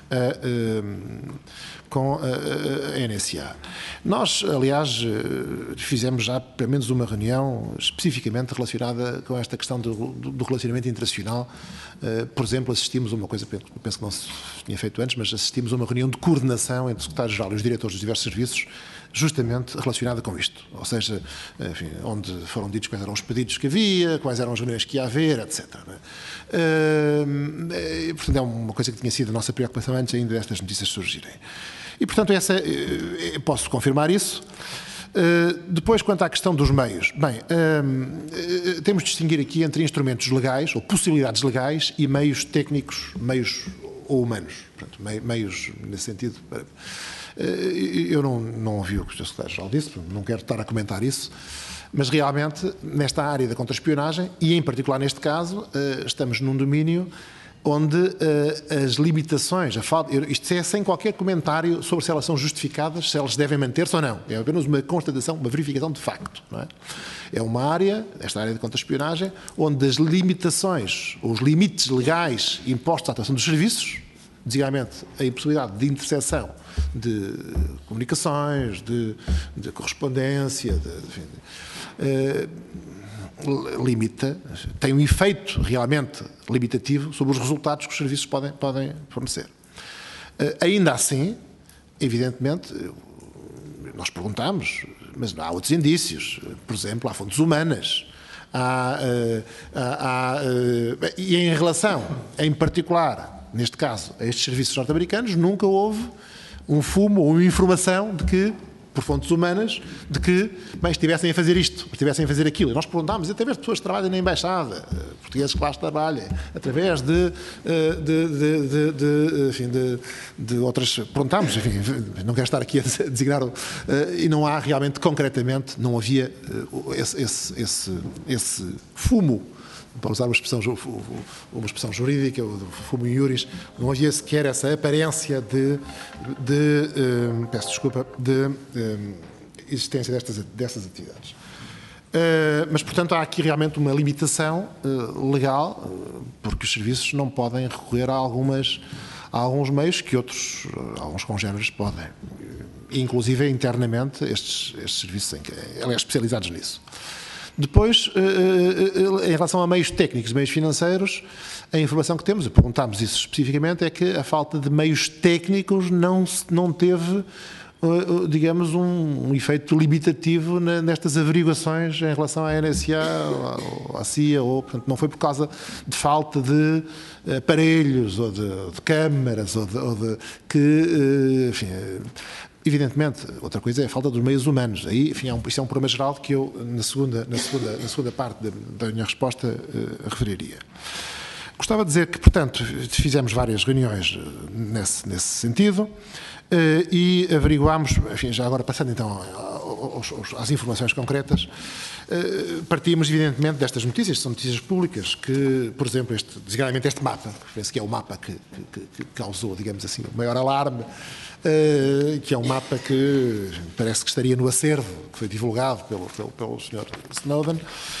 [SPEAKER 7] a NSA. Nós, aliás, fizemos já pelo menos uma reunião especificamente relacionada com esta questão do relacionamento internacional. Por exemplo, assistimos a uma coisa, penso que não se tinha feito antes, mas assistimos a uma reunião de coordenação entre o Secretário-Geral e os diretores dos diversos serviços, justamente relacionada com isto. Ou seja, enfim, onde foram ditos quais eram os pedidos que havia, quais eram as reuniões que ia haver, etc. Portanto, é uma coisa que tinha sido a nossa preocupação antes ainda destas notícias surgirem. E, portanto, posso confirmar isso. Depois, quanto à questão dos meios, bem, temos de distinguir aqui entre instrumentos legais, ou possibilidades legais, e meios técnicos, meios ou humanos. Portanto, meios nesse sentido. Eu não ouvi o que o Sr. Secretário-Geral disse, não quero estar a comentar isso, mas realmente, nesta área da contra-espionagem, e em particular neste caso, estamos num domínio onde as limitações, a falta, isto é sem qualquer comentário sobre se elas são justificadas, se elas devem manter-se ou não. É apenas uma constatação, uma verificação de facto. Não é? É uma área, esta área de contra-espionagem, onde as limitações, os limites legais impostos à atuação dos serviços, designadamente a impossibilidade de interseção de comunicações, de correspondência, limita, tem um efeito realmente limitativo sobre os resultados que os serviços podem fornecer. Ainda assim, evidentemente, nós perguntamos, mas há outros indícios, por exemplo, há fontes humanas, e em relação, em particular, neste caso, a estes serviços norte-americanos, nunca houve um fumo ou uma informação de que, por fontes humanas, de que estivessem a fazer isto, estivessem a fazer aquilo. E nós perguntámos, através de pessoas que trabalham na Embaixada, portugueses que lá trabalham, através de outras... Perguntámos, enfim, não quero estar aqui a designar... e não há realmente, concretamente, não havia esse fumo, para usar uma expressão jurídica, o fumo iuris, não havia sequer essa aparência de existência dessas atividades. Mas, portanto, há aqui realmente uma limitação legal, porque os serviços não podem recorrer a alguns meios que outros, alguns congêneres, podem. Inclusive, internamente, estes serviços, aliás, especializados nisso. Depois, em relação a meios técnicos e meios financeiros, a informação que temos, e perguntámos isso especificamente, é que a falta de meios técnicos não teve, digamos, um efeito limitativo nestas averiguações em relação à NSA, à CIA, portanto, não foi por causa de falta de aparelhos ou de câmaras, enfim... Evidentemente, outra coisa é a falta dos meios humanos. Aí, enfim, isto é um problema geral que eu, na segunda parte da minha resposta, referiria. Gostava de dizer que, portanto, fizemos várias reuniões nesse sentido e averiguámos, enfim, já agora passando então às informações concretas, partimos evidentemente destas notícias, são notícias públicas, que, por exemplo, designadamente este mapa, penso que é o mapa que causou, digamos assim, o maior alarme, que é um mapa que parece que estaria no acervo, que foi divulgado pelo Sr. Snowden,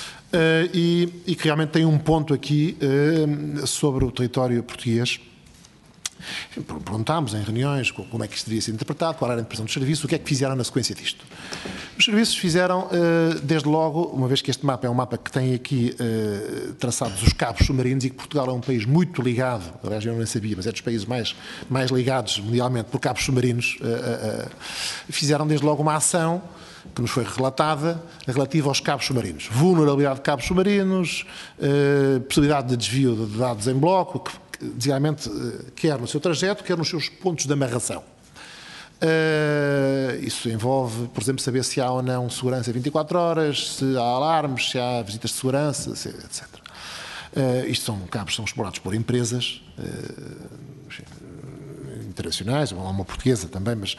[SPEAKER 7] e que realmente tem um ponto aqui sobre o território português. Perguntámos em reuniões como é que isto devia ser interpretado, qual era a interpretação dos serviços, o que é que fizeram na sequência disto. Os serviços fizeram, desde logo, uma vez que este mapa é um mapa que tem aqui traçados os cabos submarinos e que Portugal é um país muito ligado, aliás eu não sabia, mas é dos países mais ligados mundialmente por cabos submarinos, fizeram desde logo uma ação que nos foi relatada, relativa aos cabos submarinos. Vulnerabilidade de cabos submarinos, possibilidade de desvio de dados em bloco, diariamente, quer no seu trajeto, quer nos seus pontos de amarração. Isso envolve, por exemplo, saber se há ou não segurança 24 horas, se há alarmes, se há visitas de segurança, etc. Isto são cabos, são explorados por empresas internacionais, uma portuguesa também, mas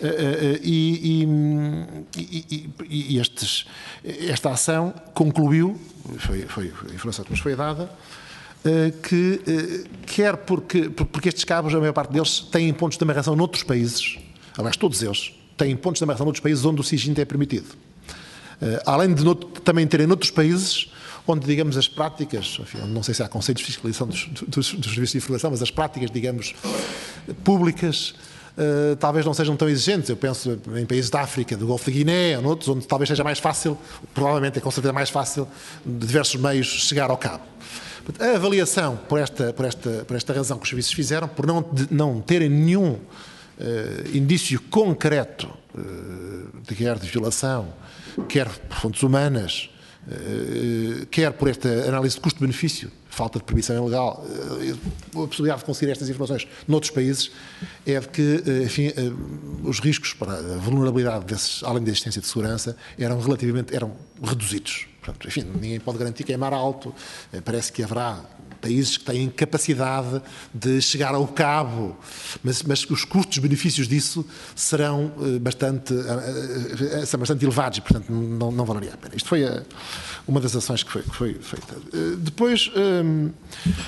[SPEAKER 7] esta ação concluiu, foi a informação que nos foi dada, que quer porque estes cabos, a maior parte deles, têm pontos de amarração noutros países, aliás, todos eles têm pontos de amarração noutros países onde o sigilo é permitido. Além de também terem noutros países onde, digamos, as práticas, enfim, não sei se há conceitos de fiscalização dos serviços de informação, mas as práticas, digamos, públicas, talvez não sejam tão exigentes. Eu penso em países da África, do Golfo de Guiné, ou noutros, onde talvez seja mais fácil, provavelmente é com certeza mais fácil, de diversos meios chegar ao cabo. A avaliação, por esta razão que os serviços fizeram, por não terem nenhum indício concreto, quer de violação, quer por fontes humanas, quer por esta análise de custo-benefício, falta de proibição ilegal, a possibilidade de conseguir estas informações noutros países, é de que, enfim, os riscos para a vulnerabilidade além da existência de segurança, eram reduzidos. Portanto, enfim, ninguém pode garantir que é mar alto, parece que haverá países que têm capacidade de chegar ao cabo, mas os custos-benefícios disso serão bastante elevados e, portanto, não valeria a pena. Isto foi uma das ações que foi feita. Depois,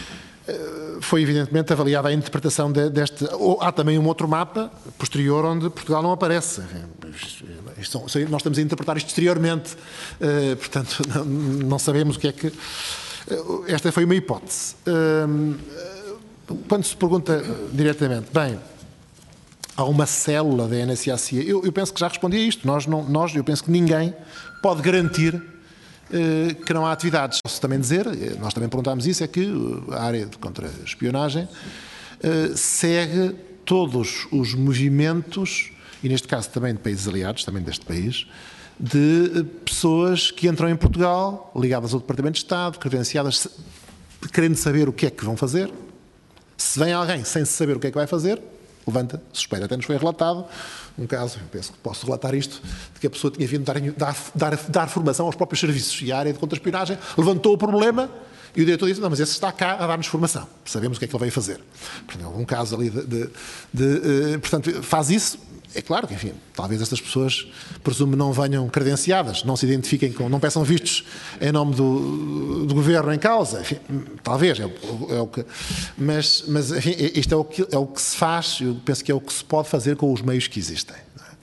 [SPEAKER 7] foi evidentemente avaliada a interpretação deste. Há também um outro mapa posterior onde Portugal não aparece. Nós estamos a interpretar isto exteriormente, portanto, não sabemos o que é que. Esta foi uma hipótese. Quando se pergunta diretamente, bem, há uma célula da NSA-CIA, eu penso que já respondi a isto. Eu penso que ninguém pode garantir que não há atividades. Posso também dizer, nós também perguntámos isso, é que a área de contra-espionagem segue todos os movimentos, e neste caso também de países aliados, também deste país, de pessoas que entram em Portugal, ligadas ao Departamento de Estado, credenciadas, querendo saber o que é que vão fazer. Se vem alguém sem saber o que é que vai fazer, levanta suspeita. Até nos foi relatado um caso, eu penso que posso relatar isto, de que a pessoa tinha vindo dar formação aos próprios serviços e a área de contra-espionagem levantou o problema e o diretor disse, não, mas esse está cá a dar-nos formação, sabemos o que é que ele veio fazer. Portanto, um caso ali portanto, faz isso. É claro que, enfim, talvez estas pessoas, presumo, não venham credenciadas, não se identifiquem não peçam vistos em nome do governo em causa. Enfim, talvez, é o que. Mas enfim, isto é o que se faz, eu penso que é o que se pode fazer com os meios que existem.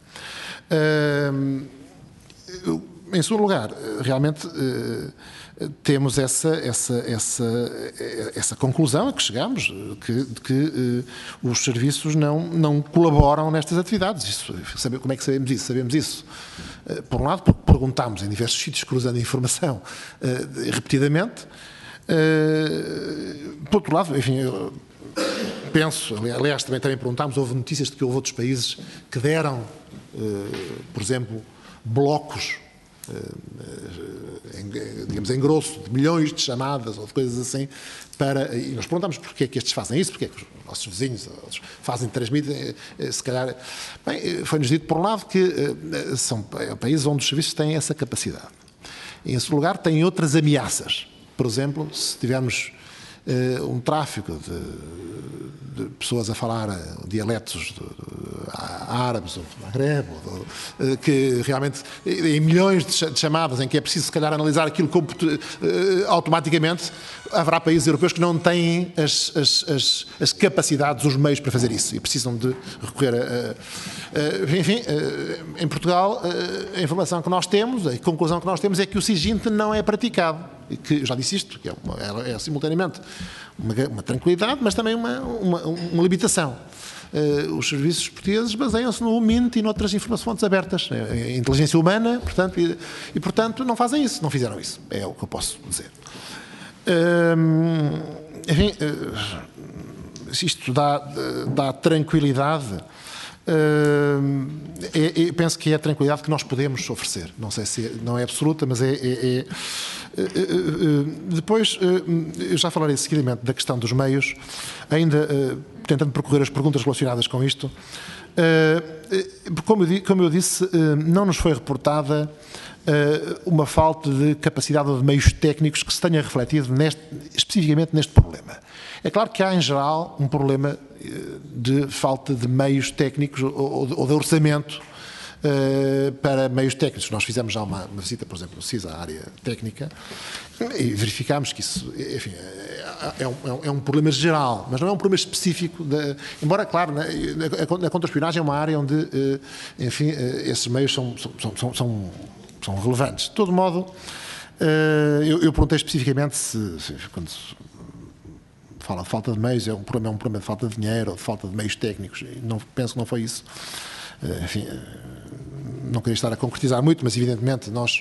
[SPEAKER 7] Em segundo lugar, realmente temos essa conclusão a que chegamos, que os serviços não colaboram nestas atividades. Como é que sabemos isso? Sabemos isso, por um lado, porque perguntámos em diversos sítios, cruzando informação repetidamente. Por outro lado, enfim, eu penso, aliás, também perguntámos, houve notícias de que houve outros países que deram, por exemplo, blocos, digamos, em grosso, de milhões de chamadas ou de coisas assim, e nós perguntámos porque é que estes fazem isso, porque é que os nossos vizinhos transmitem, se calhar. Bem, foi-nos dito, por um lado, que são países onde os serviços têm essa capacidade. Em segundo lugar, têm outras ameaças. Por exemplo, se tivermos um tráfico de pessoas a falar dialetos árabes ou do Maghreb, que realmente em milhões de chamadas em que é preciso se calhar analisar aquilo automaticamente, haverá países europeus que não têm as capacidades, os meios para fazer isso e precisam de recorrer enfim, em Portugal a informação que nós temos, a conclusão que nós temos é que o SIGINT não é praticado. E que, eu já disse isto, que é simultaneamente uma tranquilidade, mas também uma limitação. Os serviços portugueses baseiam-se no MINT e noutras fontes abertas. A inteligência humana, portanto, e, portanto, não fazem isso, não fizeram isso. É o que eu posso dizer. Enfim, isto dá tranquilidade. Penso que é a tranquilidade que nós podemos oferecer. Não sei se não é absoluta, mas depois, eu já falarei seguidamente da questão dos meios, ainda tentando percorrer as perguntas relacionadas com isto. Como eu disse, não nos foi reportada uma falta de capacidade ou de meios técnicos que se tenha refletido especificamente neste problema. É claro que há, em geral, um problema de falta de meios técnicos ou de orçamento para meios técnicos. Nós fizemos já uma visita, por exemplo, no CIS, à área técnica, e verificámos que isso, enfim, é um problema geral, mas não é um problema específico, embora, claro, a contra-espionagem é uma área onde, enfim, esses meios são relevantes. De todo modo, eu perguntei especificamente quando se fala de falta de meios, é um problema de falta de dinheiro ou de falta de meios técnicos. Penso que não foi isso. Enfim, não queria estar a concretizar muito, mas evidentemente nós,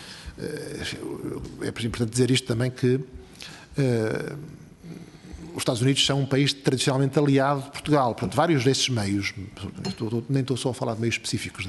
[SPEAKER 7] é importante dizer isto também, que os Estados Unidos são um país tradicionalmente aliado de Portugal. Portanto, vários desses meios, nem estou só a falar de meios específicos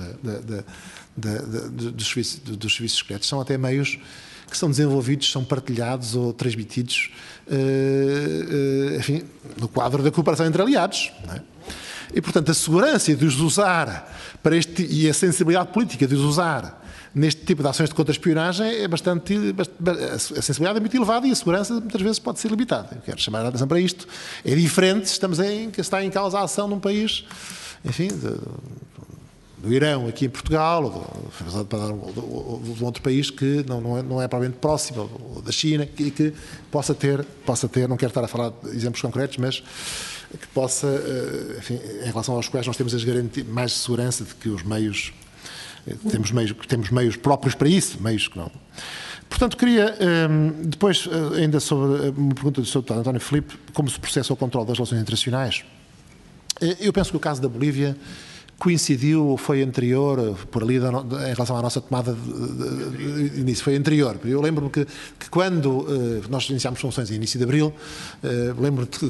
[SPEAKER 7] dos serviços secretos, são até meios que são desenvolvidos, são partilhados ou transmitidos, enfim, no quadro da cooperação entre aliados, não é? E, portanto, a segurança de os usar e a sensibilidade política de os usar neste tipo de ações de contra-espionagem é a sensibilidade é muito elevada e a segurança muitas vezes pode ser limitada. Eu quero chamar a atenção para isto. É diferente, está em causa a ação num país, enfim, do Irão aqui em Portugal, ou de um outro país que não é provavelmente próximo, ou da China, e que possa ter, não quero estar a falar de exemplos concretos, mas que possa, enfim, em relação aos quais nós temos as garantias, mais de segurança de que os meios, temos meios próprios para isso, meios que não. Portanto, queria, depois, ainda sobre uma pergunta do Sr. Deputado António Filipe, como se processa o controle das relações internacionais. Eu penso que o caso da Bolívia coincidiu ou foi anterior, por ali, em relação à nossa tomada de início, foi anterior. Eu lembro-me que quando nós iniciámos funções em início de abril, lembro-me de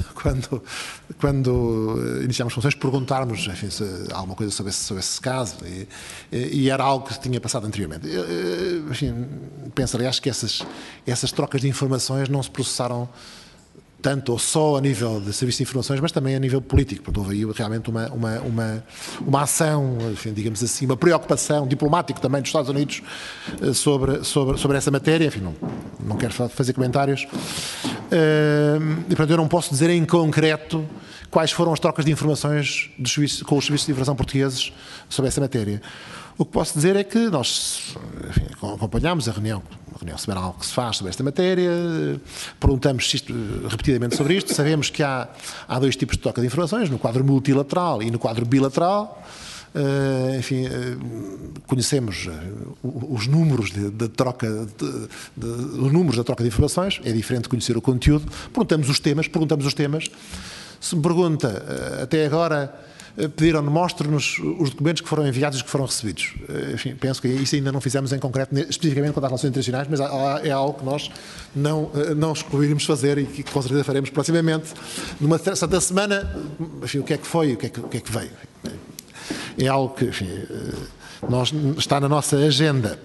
[SPEAKER 7] quando iniciámos funções, perguntarmos, enfim, se há alguma coisa sobre esse caso, e era algo que tinha passado anteriormente. Enfim, penso, aliás, que essas trocas de informações não se processaram tanto ou só a nível de serviço de informações, mas também a nível político. Portanto, houve aí realmente uma ação, enfim, digamos assim, uma preocupação diplomática também dos Estados Unidos sobre essa matéria. Enfim, não quero fazer comentários. E, portanto, eu não posso dizer em concreto quais foram as trocas de informações com os serviços de informação portugueses sobre essa matéria. O que posso dizer é que nós, enfim, acompanhámos a reunião semanal que se faz sobre esta matéria, perguntamos repetidamente sobre isto, sabemos que há dois tipos de troca de informações, no quadro multilateral e no quadro bilateral. Enfim, conhecemos os números da troca de informações, é diferente conhecer o conteúdo. Perguntamos os temas. Se me pergunta, até agora pediram-nos, mostre-nos os documentos que foram enviados e os que foram recebidos. Enfim, penso que isso ainda não fizemos em concreto, especificamente quanto às relações internacionais, mas é algo que nós não excluímos fazer e que com certeza faremos proximamente. Numa certa semana, enfim, o que é que foi e o que é que veio. É algo que, enfim, está na nossa agenda.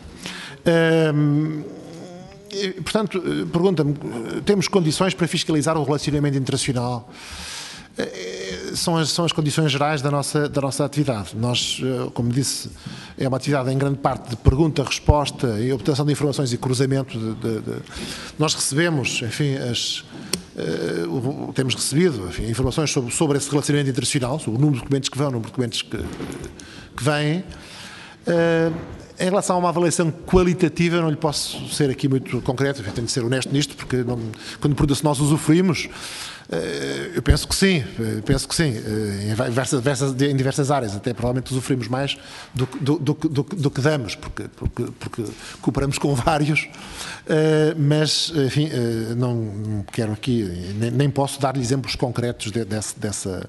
[SPEAKER 7] Portanto, pergunta-me, temos condições para fiscalizar o relacionamento internacional? São as condições gerais da nossa atividade. Nós, como disse, é uma atividade em grande parte de pergunta, resposta e obtenção de informações e cruzamento. Nós recebemos, enfim, temos recebido, enfim, informações sobre esse relacionamento internacional, sobre o número de documentos que vão, o número de documentos que vêm. Em relação a uma avaliação qualitativa, eu não lhe posso ser aqui muito concreto, tenho de ser honesto nisto, porque quando pergunta se nós usufruímos, eu penso que sim, em diversas áreas, até provavelmente usufruímos mais do que damos, porque cooperamos com vários, mas, enfim, não quero aqui, nem posso dar exemplos concretos dessa.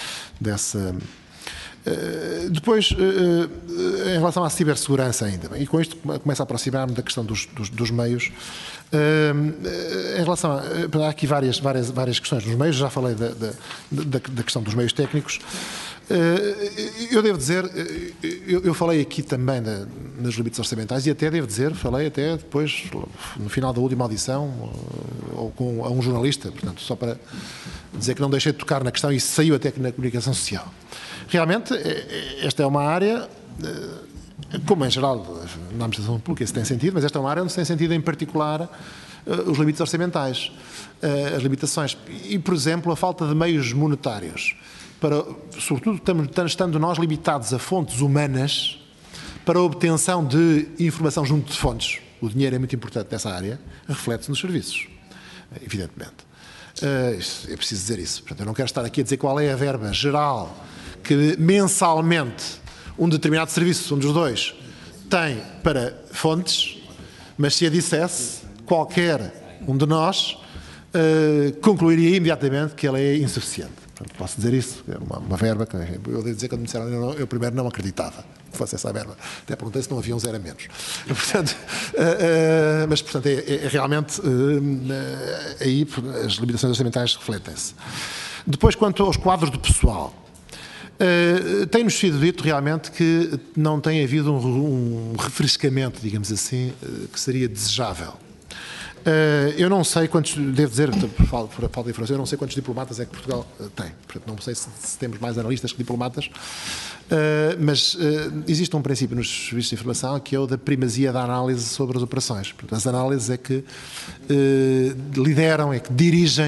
[SPEAKER 7] Depois, em relação à cibersegurança ainda, e com isto começo a aproximar-me da questão dos meios. Em relação há aqui várias questões nos meios, já falei da questão dos meios técnicos. Eu devo dizer, eu falei aqui também nas limites orçamentais e até devo dizer, falei até depois, no final da última audição, ou a um jornalista, portanto, só para dizer que não deixei de tocar na questão e saiu até que na comunicação social. Realmente, esta é uma área, como em geral na administração pública isso tem sentido, mas esta é uma área onde se tem sentido em particular os limites orçamentais, as limitações e, por exemplo, a falta de meios monetários, sobretudo estando nós limitados a fontes humanas para a obtenção de informação junto de fontes. O dinheiro é muito importante nessa área, reflete-se nos serviços, evidentemente. É preciso dizer isso. Portanto, eu não quero estar aqui a dizer qual é a verba geral que mensalmente um determinado serviço, um dos dois, tem para fontes, mas se a dissesse, qualquer um de nós concluiria imediatamente que ela é insuficiente. Portanto, posso dizer isso, é uma verba que eu devo dizer que quando me disseram, eu primeiro não acreditava que fosse essa a verba. Até perguntei se não havia um zero a menos. Portanto, mas, portanto, é realmente aí as limitações orçamentais refletem-se. Depois, quanto aos quadros de pessoal, tem-nos sido dito realmente que não tem havido um refrescamento, digamos assim, que seria desejável. Eu não sei quantos, devo dizer, por falta de informação, eu não sei quantos diplomatas é que Portugal tem. Portanto, não sei se temos mais analistas que diplomatas, mas existe um princípio nos serviços de informação que é o da primazia da análise sobre as operações. Portanto, as análises é que lideram, é que dirigem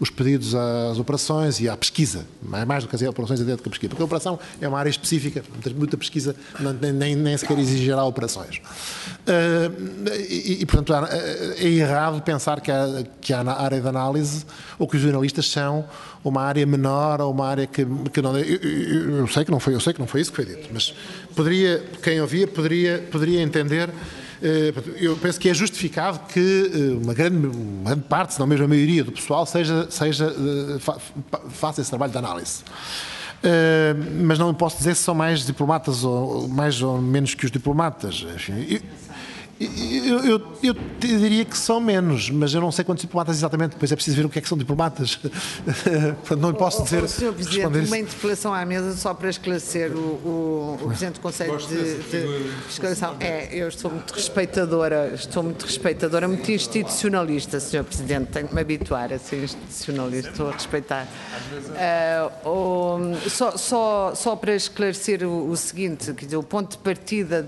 [SPEAKER 7] os pedidos às operações e à pesquisa, mais do que as operações dentro da pesquisa, porque a operação é uma área específica, muita pesquisa nem sequer exigirá operações. Portanto, é errado pensar que a área de análise ou que os jornalistas são uma área menor ou uma área que não... Eu sei que não foi isso que foi dito, mas quem ouvia poderia entender. Eu penso que é justificado que uma grande parte, se não mesmo a maioria do pessoal, faça esse trabalho de análise. Mas não posso dizer se são mais diplomatas ou mais ou menos que os diplomatas. Enfim, eu diria que são menos, mas eu não sei quantos diplomatas exatamente, depois é preciso ver o que é que são diplomatas. Portanto, não lhe posso dizer.
[SPEAKER 5] Sr. Presidente, uma interpelação à mesa só para esclarecer o Presidente do Conselho de Fiscalização. Eu estou muito respeitadora, muito institucionalista, Sr. Presidente, tenho que me habituar a ser institucionalista, estou a respeitar. Só para esclarecer o seguinte, que o ponto de partida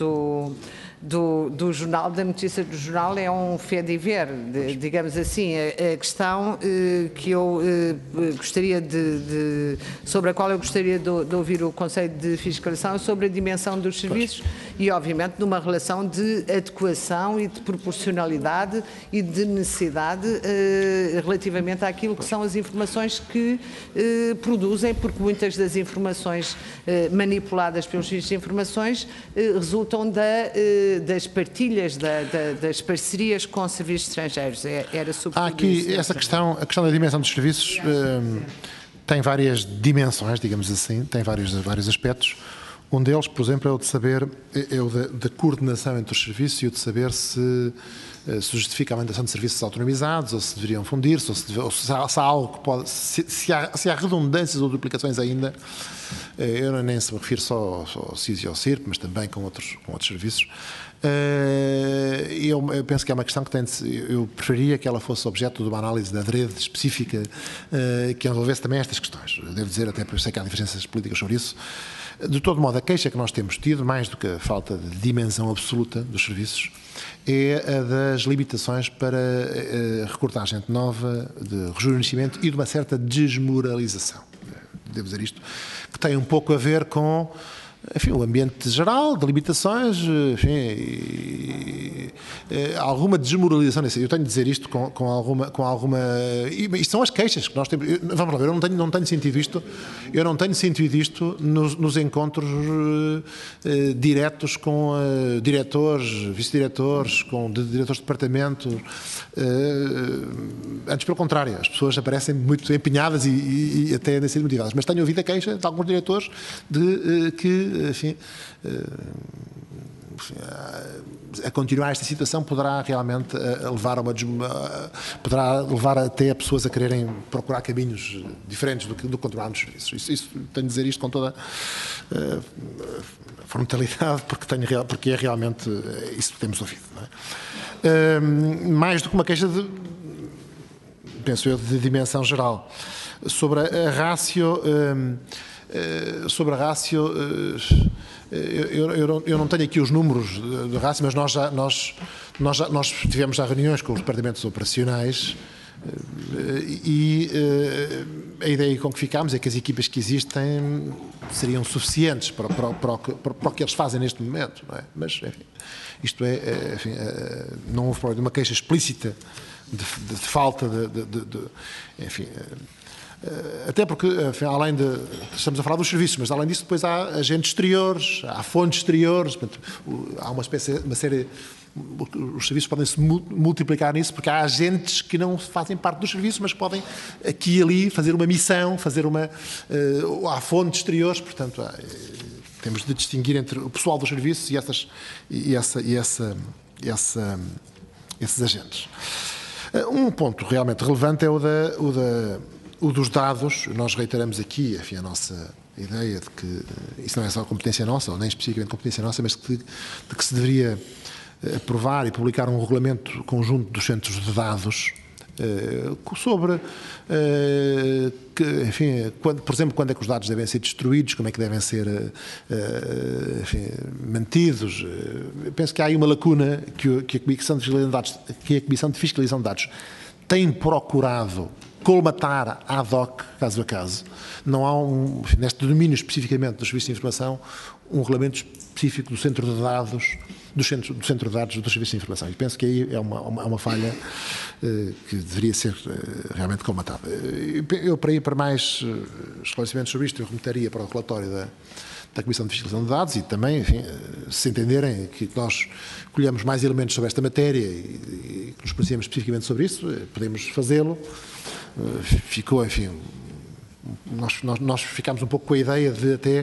[SPEAKER 5] do jornal, da notícia do jornal, é um fait divers, digamos assim. A questão que eu gostaria sobre a qual eu gostaria de ouvir o Conselho de Fiscalização é sobre a dimensão dos serviços e, obviamente, numa relação de adequação e de proporcionalidade e de necessidade relativamente àquilo que são as informações que produzem, porque muitas das informações manipuladas pelos serviços de informações resultam das partilhas, das parcerias com serviços estrangeiros. Era
[SPEAKER 7] Há aqui essa questão, a questão da dimensão dos serviços tem várias dimensões, digamos assim, tem vários aspectos. Um deles, por exemplo, é o de saber, é o da coordenação entre os serviços e o de saber se justifica a manutenção de serviços autonomizados, ou se deveriam fundir-se, ou se há algo que pode... Se há redundâncias ou duplicações ainda, eu nem se me refiro só ao SIS e ao CIRP, mas também com outros serviços. Eu penso que é uma questão que eu preferia que ela fosse objeto de uma análise da rede específica que envolvesse também estas questões. Devo dizer, até porque eu sei que há diferenças políticas sobre isso. De todo modo, a queixa que nós temos tido, mais do que a falta de dimensão absoluta dos serviços, é a das limitações para recrutar gente nova, de rejuvenescimento e de uma certa desmoralização. Devo dizer isto, que tem um pouco a ver com, enfim, o ambiente geral, de limitações, enfim, alguma desmoralização. Eu tenho de dizer isto com alguma... Isto são as queixas que nós temos. Vamos lá ver, eu não tenho sentido isto nos encontros diretos com diretores, vice-diretores, com diretores de departamento. Antes, pelo contrário, as pessoas aparecem muito empenhadas e até a ser motivadas. Mas tenho ouvido a queixa de alguns diretores enfim, a continuar esta situação poderá realmente poderá levar até a pessoas a quererem procurar caminhos diferentes do continuar nos serviços. Isso tenho de dizer isto com toda frontalidade, porque é realmente isso que temos ouvido. Não é? Mais do que uma queixa penso eu, de dimensão geral. Sobre a ratio... eu não tenho aqui os números de ratio, mas nós tivemos já reuniões com os departamentos operacionais e a ideia com que ficámos é que as equipas que existem seriam suficientes para o que eles fazem neste momento, não é? Mas, enfim, isto enfim, não houve uma queixa explícita de falta enfim... Até porque, além de... Estamos a falar dos serviços, mas além disso depois há agentes exteriores, há fontes exteriores, portanto, há uma série... Os serviços podem-se multiplicar nisso, porque há agentes que não fazem parte dos serviços, mas que podem aqui e ali fazer uma missão, há fontes exteriores, portanto, temos de distinguir entre o pessoal dos serviços e esses agentes. Um ponto realmente relevante é o dos dados. Nós reiteramos aqui, enfim, a nossa ideia de que isso não é só competência nossa, ou nem especificamente competência nossa, mas de que se deveria aprovar e publicar um regulamento conjunto dos centros de dados sobre, enfim, por exemplo, quando é que os dados devem ser destruídos, como é que devem ser enfim, mantidos. Eu penso que há aí uma lacuna que a Comissão de Fiscalização de Dados tem procurado colmatar ad hoc, caso a caso. Não há, neste domínio especificamente dos serviços de informação, um regulamento específico do centro de dados, do centro de dados dos serviços de informação. E penso que aí é uma falha que deveria ser realmente colmatada. Eu, para ir para mais esclarecimentos sobre isto, eu remeteria para o relatório da Comissão de Fiscalização de Dados e também, enfim, se entenderem que nós colhemos mais elementos sobre esta matéria e que nos pronunciamos especificamente sobre isso, podemos fazê-lo. Ficou, enfim, nós ficámos um pouco com a ideia de até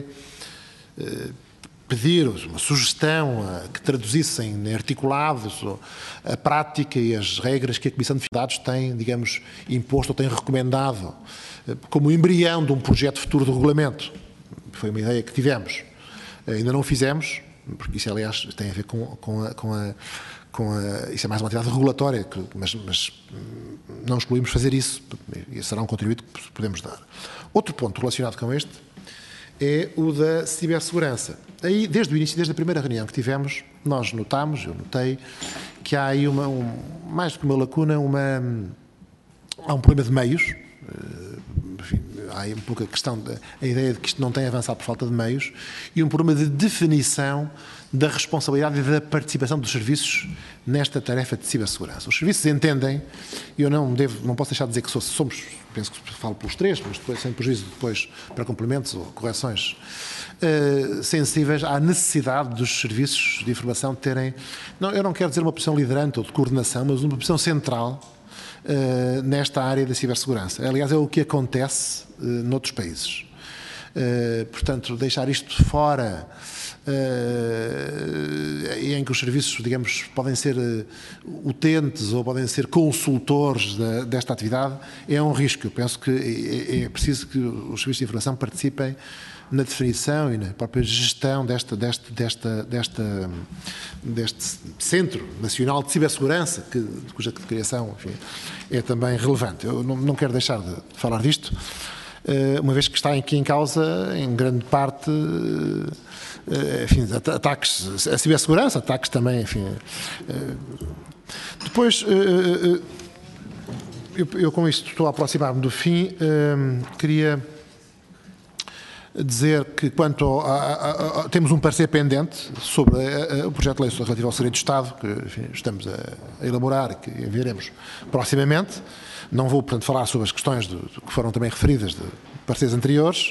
[SPEAKER 7] pedir uma sugestão que traduzissem em articulados a prática e as regras que a Comissão de Dados tem, digamos, imposto ou tem recomendado como embrião de um projeto futuro de regulamento. Foi uma ideia que tivemos. Ainda não o fizemos, porque isso, aliás, tem a ver isso é mais uma atividade regulatória, mas não excluímos fazer isso, e será um contributo que podemos dar. Outro ponto relacionado com este é o da cibersegurança. Aí, desde o início, desde a primeira reunião que tivemos, nós notámos, eu notei, que há aí mais do que uma lacuna, há um problema de meios. Enfim, há aí um pouco a ideia de que isto não tem avançado por falta de meios e um problema de definição da responsabilidade e da participação dos serviços nesta tarefa de cibersegurança. Os serviços entendem, e eu não posso deixar de dizer que somos, penso que falo pelos três, mas depois, sem prejuízo depois para complementos ou correções, sensíveis à necessidade dos serviços de informação terem, eu não quero dizer uma posição liderante ou de coordenação, mas uma posição central nesta área da cibersegurança. Aliás, é o que acontece noutros países. Portanto, deixar isto fora, em que os serviços, digamos, podem ser utentes ou podem ser consultores desta atividade, é um risco. Eu penso que é preciso que os serviços de informação participem na definição e na própria gestão deste Centro Nacional de Cibersegurança, cuja criação, enfim, é também relevante. Eu não quero deixar de falar disto, uma vez que está aqui em causa, em grande parte, enfim, ataques à cibersegurança, ataques também, enfim. Depois, eu com isto estou a aproximar-me do fim, queria dizer que temos um parecer pendente sobre o projeto de lei relativo ao segredo de Estado, que enfim, estamos a elaborar e que enviaremos proximamente. Não vou, portanto, falar sobre as questões que foram também referidas de pareceres anteriores.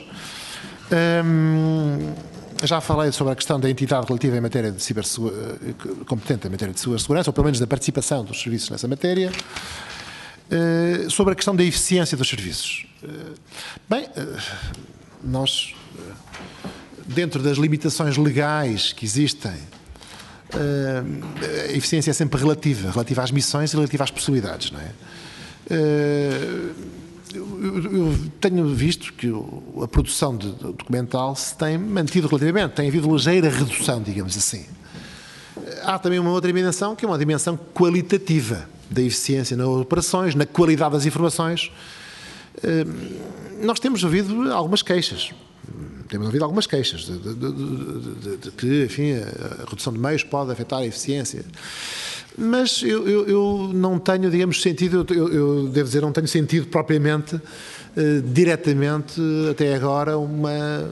[SPEAKER 7] Já falei sobre a questão da entidade relativa em matéria de competente em matéria de cibersegurança, ou pelo menos da participação dos serviços nessa matéria. Sobre a questão da eficiência dos serviços. Bem, nós, dentro das limitações legais que existem, a eficiência é sempre relativa às missões e relativa às possibilidades, não é? Eu tenho visto que a produção documental se tem mantido relativamente, tem havido ligeira redução, digamos assim. Há também uma outra dimensão, que é uma dimensão qualitativa da eficiência nas operações, na qualidade das informações. Nós temos ouvido algumas queixas. De que, enfim, a redução de meios pode afetar a eficiência. Mas eu não tenho, digamos, sentido, eu devo dizer, não tenho sentido propriamente, diretamente, até agora, uma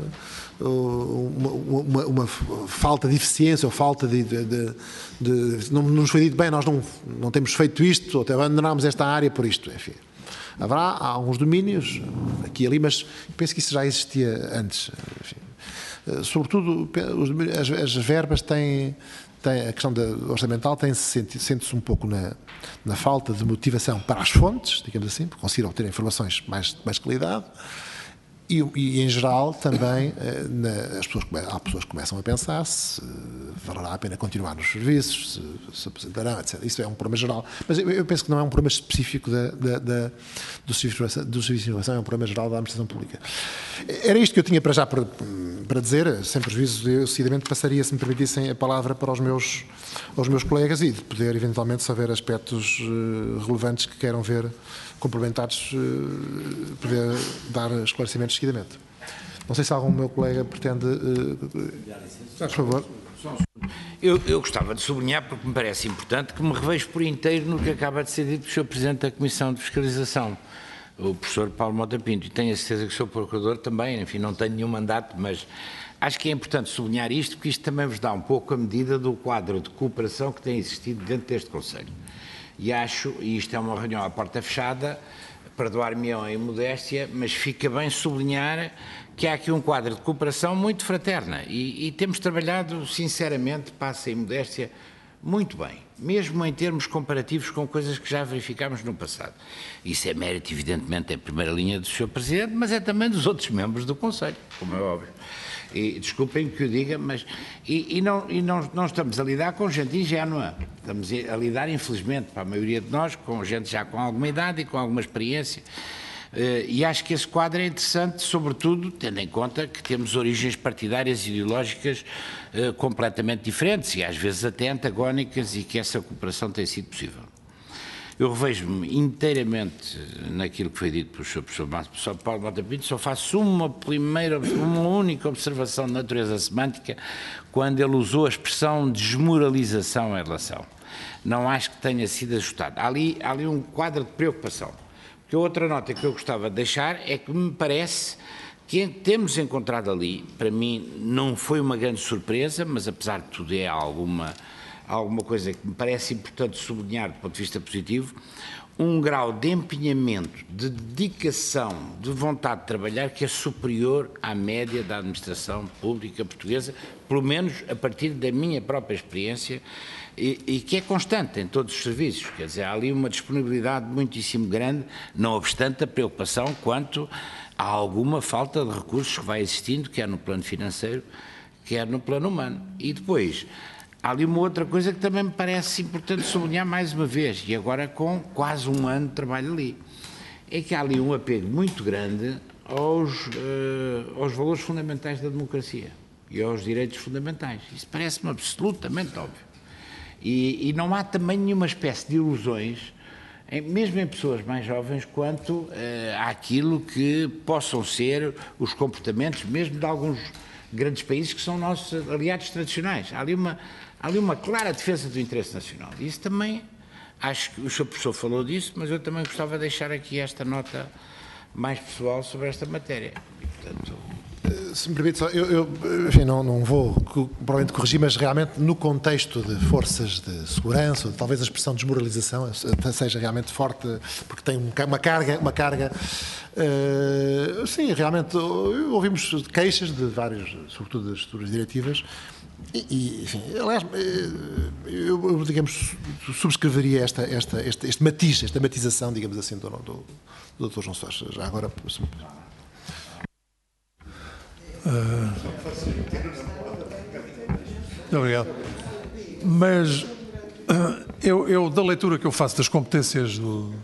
[SPEAKER 7] falta de eficiência ou falta não nos foi dito, bem, nós não temos feito isto, ou até abandonámos esta área por isto, enfim. Haverá alguns domínios aqui e ali, mas penso que isso já existia antes. Enfim. Sobretudo, as verbas têm a questão orçamental sente-se um pouco na falta de motivação para as fontes, digamos assim, para conseguir obter informações de mais qualidade. E, em geral, também há pessoas que começam a pensar se valerá a pena continuar nos serviços, se apresentarão, etc. Isso é um problema geral. Mas eu penso que não é um problema específico do Serviço de Informação, é um problema geral da administração pública. Era isto que eu tinha para já para dizer, sem prejuízo, eu seguidamente passaria, se me permitissem, a palavra para aos meus colegas e de poder, eventualmente, se houver aspectos relevantes que queiram ver complementados, poder dar esclarecimentos seguidamente. Não sei se algum meu colega pretende... por favor.
[SPEAKER 8] Eu gostava de sublinhar, porque me parece importante, que me revejo por inteiro no que acaba de ser dito pelo Sr. Presidente da Comissão de Fiscalização. o professor Paulo Mota Pinto, e tenho a certeza que o Sr. Procurador também, enfim, não tenho nenhum mandato, mas acho que é importante sublinhar isto, porque isto também vos dá um pouco a medida do quadro de cooperação que tem existido dentro deste Conselho. E acho, e isto é uma reunião à porta fechada, perdoar-me-ão em modéstia, mas fica bem sublinhar que há aqui um quadro de cooperação muito fraterna e temos trabalhado, sinceramente, passa em modéstia, muito bem, mesmo em termos comparativos com coisas que já verificámos no passado. Isso é mérito, evidentemente, em primeira linha do Sr. Presidente, mas é também dos outros membros do Conselho, como é óbvio. E desculpem que o diga, mas não estamos a lidar com gente ingênua, estamos a lidar, infelizmente, para a maioria de nós, com gente já com alguma idade e com alguma experiência. E acho que esse quadro é interessante, sobretudo tendo em conta que temos origens partidárias e ideológicas completamente diferentes e às vezes até antagónicas, e que essa cooperação tem sido possível. Eu revejo-me inteiramente naquilo que foi dito pelo Sr. Professor Paulo Mota Pinto, só faço uma única observação de natureza semântica quando ele usou a expressão desmoralização em relação. Não acho que tenha sido ajustado. Há ali um quadro de preocupação. Porque a outra nota que eu gostava de deixar é que me parece que temos encontrado ali, para mim não foi uma grande surpresa, mas apesar de tudo é alguma coisa que me parece importante sublinhar do ponto de vista positivo, um grau de empenhamento, de dedicação, de vontade de trabalhar que é superior à média da administração pública portuguesa, pelo menos a partir da minha própria experiência, e que é constante em todos os serviços. Quer dizer, há ali uma disponibilidade muitíssimo grande, não obstante a preocupação quanto a alguma falta de recursos que vai existindo, quer no plano financeiro, quer no plano humano. E depois, há ali uma outra coisa que também me parece importante sublinhar mais uma vez, e agora com quase um ano de trabalho ali, é que há ali um apego muito grande aos valores fundamentais da democracia e aos direitos fundamentais. Isso parece-me absolutamente óbvio. E não há também nenhuma espécie de ilusões, mesmo em pessoas mais jovens, quanto àquilo que possam ser os comportamentos, mesmo de alguns grandes países que são nossos aliados tradicionais. Há ali uma clara defesa do interesse nacional. Isso também, acho que o Sr. Professor falou disso, mas eu também gostava de deixar aqui esta nota mais pessoal sobre esta matéria. E, portanto,
[SPEAKER 7] se me permite só, enfim, não vou provavelmente corrigir, mas realmente no contexto de forças de segurança, ou talvez a expressão desmoralização seja realmente forte, porque tem uma carga sim, realmente ouvimos queixas de vários, sobretudo das estruturas diretivas, enfim, aliás, eu digamos, subscreveria este matiz, esta matização, digamos assim, do Dr. João Soares. Já agora,
[SPEAKER 1] Muito obrigado. Mas eu da leitura que eu faço das competências do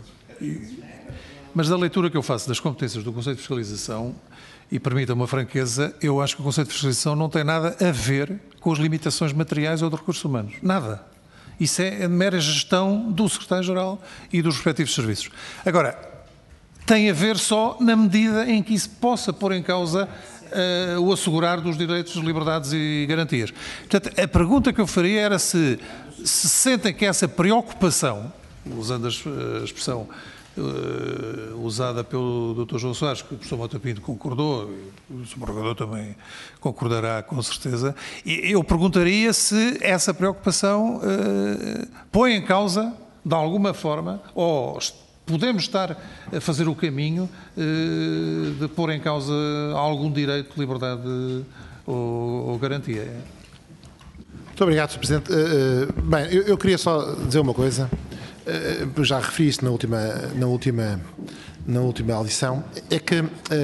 [SPEAKER 1] Conselho de Fiscalização, e permita uma franqueza, eu acho que o Conselho de Fiscalização não tem nada a ver com as limitações materiais ou de recursos humanos. Nada. Isso é a mera gestão do Secretário-Geral e dos respectivos serviços. Agora, tem a ver só na medida em que isso possa pôr em causa o assegurar dos direitos, liberdades e garantias. Portanto, a pergunta que eu faria era se sentem que essa preocupação, usando a expressão usada pelo Dr. João Soares, que o professor Mota Pinto concordou, o Sr. Procurador também concordará com certeza, e eu perguntaria se essa preocupação põe em causa, de alguma forma, ou podemos estar a fazer o caminho de pôr em causa algum direito, liberdade ou garantia.
[SPEAKER 7] Muito obrigado, Sr. Presidente. Bem, eu queria só dizer uma coisa, já referi isto na última audição, é que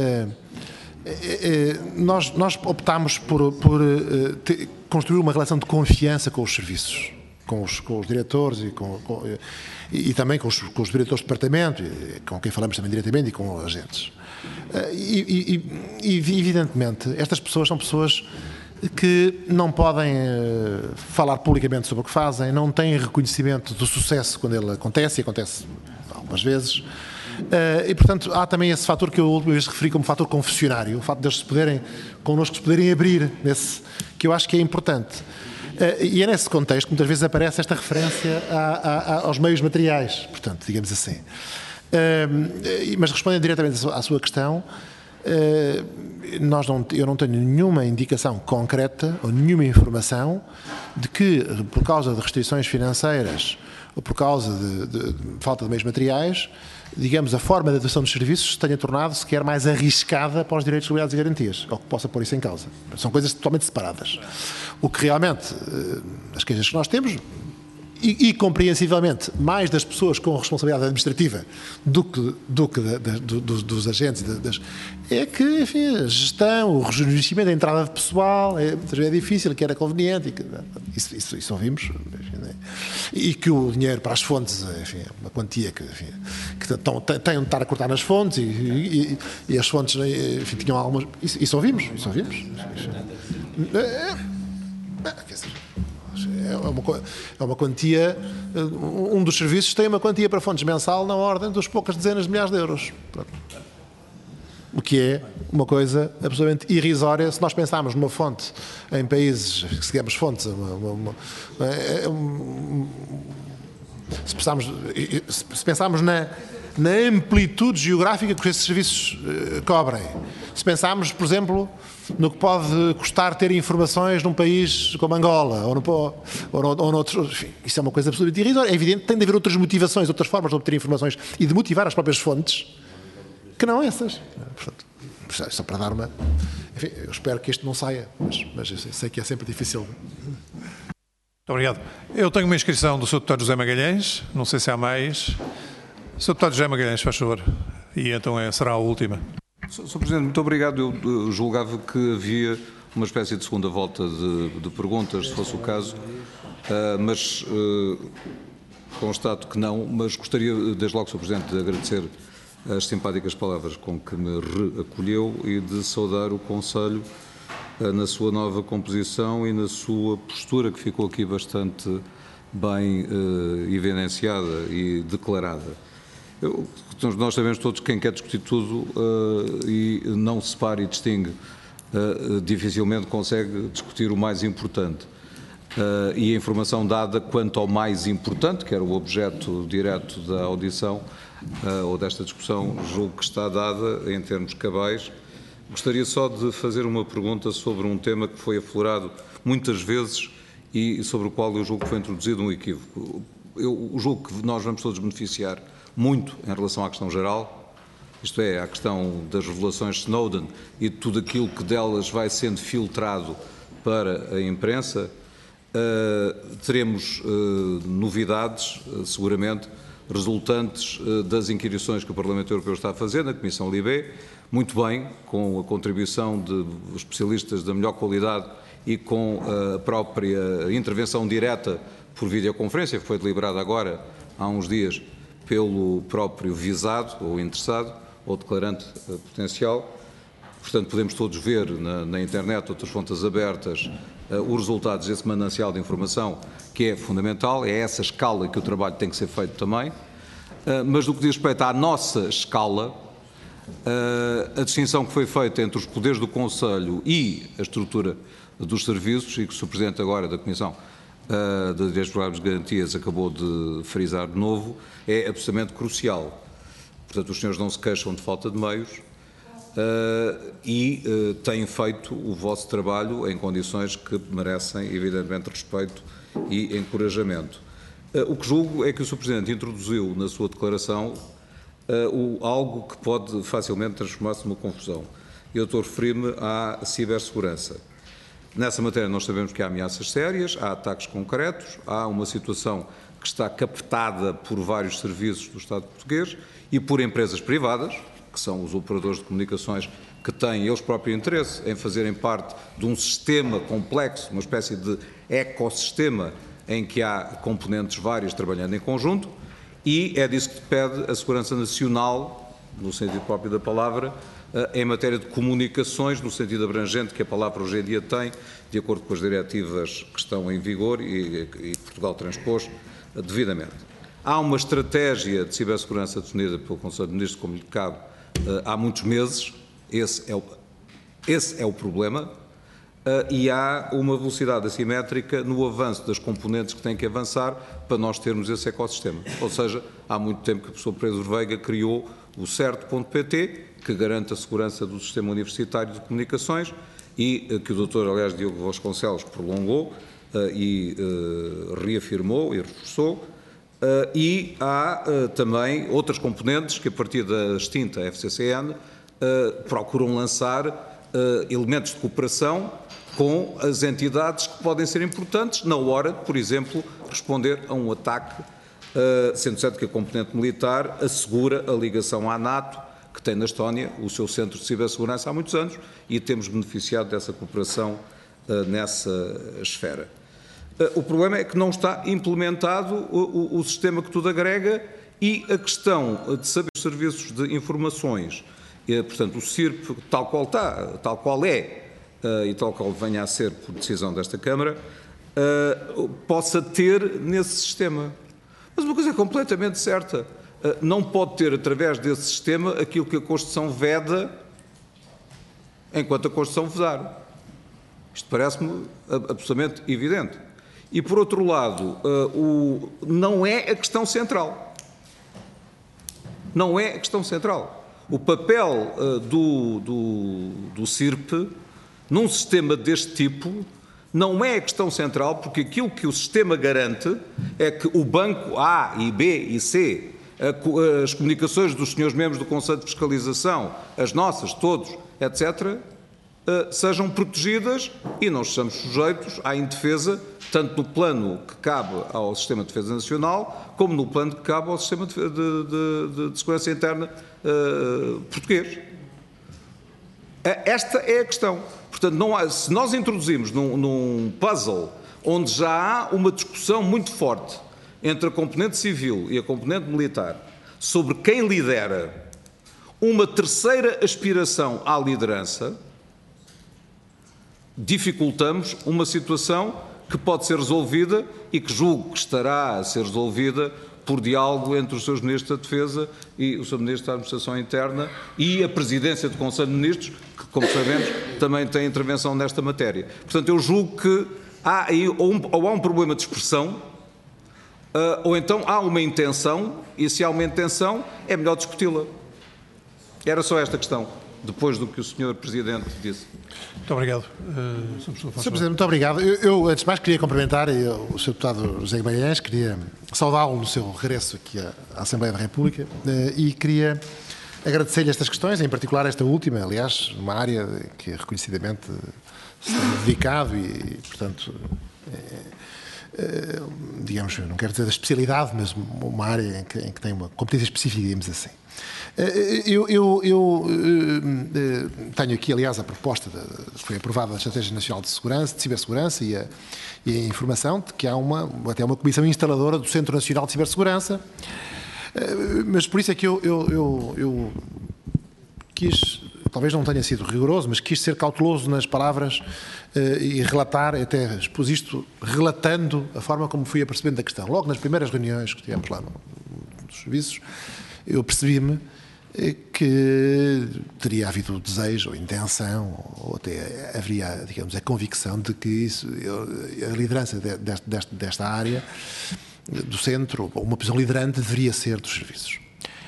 [SPEAKER 7] nós optámos por construir uma relação de confiança com os serviços, com os diretores e também com os diretores de departamento, com quem falamos também diretamente, e com agentes. E evidentemente, estas pessoas são pessoas que não podem falar publicamente sobre o que fazem, não têm reconhecimento do sucesso quando ele acontece, e acontece algumas vezes. E, portanto, há também esse fator que eu a última vez referi como fator confessionário, o fato de eles connosco se poderem abrir, que eu acho que é importante. E é nesse contexto que muitas vezes aparece esta referência aos meios materiais, portanto, digamos assim. Mas respondendo diretamente à sua questão, eu não tenho nenhuma indicação concreta ou nenhuma informação de que, por causa de restrições financeiras ou por causa de falta de meios materiais, digamos, a forma de atuação dos serviços se tenha tornado sequer mais arriscada para os direitos, liberdades e garantias, ou que possa pôr isso em causa. São coisas totalmente separadas. O que realmente, as queixas que nós temos, e compreensivelmente mais das pessoas com responsabilidade administrativa do que dos agentes, é que, enfim, a gestão, o rejuvenescimento, a entrada de pessoal é difícil, que era conveniente, isso ouvimos, enfim, e que o dinheiro para as fontes, enfim, é uma quantia que têm de estar a cortar nas fontes e as fontes, enfim, tinham algumas. Isso ouvimos. Quer dizer, é uma quantia. Um dos serviços tem uma quantia para fontes mensal na ordem dos poucas dezenas de milhares de euros. O que é uma coisa absolutamente irrisória se nós pensarmos numa fonte em países, se digamos fontes, se pensarmos na amplitude geográfica que esses serviços cobrem. Se pensarmos, por exemplo, no que pode custar ter informações num país como Angola ou noutros, enfim, isso é uma coisa absolutamente irrisória. É evidente que tem de haver outras motivações, outras formas de obter informações e de motivar as próprias fontes que não essas. Portanto, só para dar uma... Enfim, eu espero que isto não saia, mas eu sei que é sempre difícil.
[SPEAKER 1] Muito obrigado. Eu tenho uma inscrição do Sr. Deputado José Magalhães, não sei se há mais. Sr. Deputado José Magalhães, faz favor. E então será a última.
[SPEAKER 9] Sr. Presidente, muito obrigado. Eu julgava que havia uma espécie de segunda volta de perguntas, se fosse o caso, mas constato que não, mas gostaria, desde logo, Sr. Presidente, de agradecer as simpáticas palavras com que me reacolheu e de saudar o Conselho na sua nova composição e na sua postura, que ficou aqui bastante bem evidenciada e declarada. Nós sabemos todos que quem quer discutir tudo e não separa e distingue, dificilmente consegue discutir o mais importante. E a informação dada quanto ao mais importante, que era o objeto direto da audição ou desta discussão, julgo que está dada em termos cabais. Gostaria só de fazer uma pergunta sobre um tema que foi aflorado muitas vezes e sobre o qual eu julgo que foi introduzido um equívoco. Eu julgo que nós vamos todos beneficiar muito em relação à questão geral, isto é, à questão das revelações Snowden e de tudo aquilo que delas vai sendo filtrado para a imprensa. Teremos novidades, seguramente, resultantes das inquirições que o Parlamento Europeu está a fazer na Comissão Libe, muito bem, com a contribuição de especialistas da melhor qualidade e com a própria intervenção direta por videoconferência, que foi deliberada agora, há uns dias, pelo próprio visado, ou interessado, ou declarante potencial. Portanto, podemos todos ver na internet, outras fontes abertas, os resultados desse manancial de informação, que é fundamental, é essa escala que o trabalho tem que ser feito também. Mas, no que diz respeito à nossa escala, a distinção que foi feita entre os poderes do Conselho e a estrutura dos serviços, e que o Sr. Presidente agora da Comissão de Direitos Prováveis de Garantias acabou de frisar de novo, é absolutamente crucial. Portanto, os senhores não se queixam de falta de meios e têm feito o vosso trabalho em condições que merecem, evidentemente, respeito e encorajamento. O que julgo é que o Sr. Presidente introduziu na sua declaração algo que pode facilmente transformar-se numa confusão. Eu estou a referir-me à cibersegurança. Nessa matéria nós sabemos que há ameaças sérias, há ataques concretos, há uma situação que está captada por vários serviços do Estado português e por empresas privadas, que são os operadores de comunicações que têm eles próprio interesse em fazerem parte de um sistema complexo, uma espécie de ecossistema em que há componentes várias trabalhando em conjunto, e é disso que depende a segurança nacional, no sentido próprio da palavra, em matéria de comunicações, no sentido abrangente que a palavra hoje em dia tem, de acordo com as diretivas que estão em vigor e Portugal transpôs devidamente. Há uma estratégia de cibersegurança definida pelo Conselho de Ministros, como lhe cabe, há muitos meses. Esse é o problema. e há uma velocidade assimétrica no avanço das componentes que têm que avançar para nós termos esse ecossistema. Ou seja, há muito tempo que o professor Pedro Veiga criou o certo.pt, que garante a segurança do sistema universitário de comunicações e que o Dr. aliás, Diogo Vasconcelos prolongou e reafirmou e reforçou. E há também outras componentes que, a partir da extinta FCCN, procuram lançar elementos de cooperação com as entidades que podem ser importantes na hora de, por exemplo, responder a um ataque, sendo certo que a componente militar assegura a ligação à NATO, que tem na Estónia o seu centro de cibersegurança há muitos anos, e temos beneficiado dessa cooperação nessa esfera. O problema é que não está implementado o sistema que tudo agrega e a questão de saber os serviços de informações, portanto, o CIRP, tal qual está, tal qual é, e tal qual venha a ser por decisão desta Câmara, possa ter nesse sistema. Mas uma coisa é completamente certa, não pode ter através desse sistema aquilo que a Constituição veda enquanto a Constituição vedar. Isto parece-me absolutamente evidente. E, por outro lado, não é a questão central. Não é a questão central. O papel do CIRP, num sistema deste tipo, não é a questão central, porque aquilo que o sistema garante é que o banco A e B e C, as comunicações dos senhores membros do Conselho de Fiscalização, as nossas, todos, etc., sejam protegidas e não estejamos sujeitos à indefesa, tanto no plano que cabe ao Sistema de Defesa Nacional, como no plano que cabe ao Sistema de Segurança Interna português. Esta é a questão. Portanto, se nós introduzimos num puzzle onde já há uma discussão muito forte entre a componente civil e a componente militar sobre quem lidera uma terceira aspiração à liderança, dificultamos uma situação que pode ser resolvida e que julgo que estará a ser resolvida por diálogo entre os seus Ministros da Defesa e o seu Ministro da Administração Interna e a Presidência do Conselho de Ministros, que, como sabemos, também tem intervenção nesta matéria. Portanto, eu julgo que há aí ou há um problema de expressão, ou então há uma intenção, e se há uma intenção, é melhor discuti-la. Era só esta questão, depois do que o Sr. Presidente disse.
[SPEAKER 1] Muito obrigado.
[SPEAKER 7] Sr. Presidente, muito obrigado. Eu, antes de mais, queria cumprimentar o Sr. Deputado José Guimarães, queria saudá-lo no seu regresso aqui à Assembleia da República e queria agradecer-lhe estas questões, em particular esta última, aliás, uma área que reconhecidamente se tem dedicado e, portanto, digamos, não quero dizer da especialidade, mas uma área em que tem uma competência específica, digamos assim. Eu tenho aqui, aliás, a proposta que foi aprovada da Estratégia Nacional de Segurança, de Cibersegurança e a informação de que há até uma comissão instaladora do Centro Nacional de Cibersegurança, mas por isso é que eu quis, talvez não tenha sido rigoroso, mas quis ser cauteloso nas palavras e relatar, até expus isto relatando a forma como fui apercebendo da questão. Logo nas primeiras reuniões que tivemos lá nos serviços, eu percebi-me que teria havido desejo ou intenção, ou até haveria, digamos, a convicção de que a liderança desta área do centro, ou uma posição liderante, deveria ser dos serviços.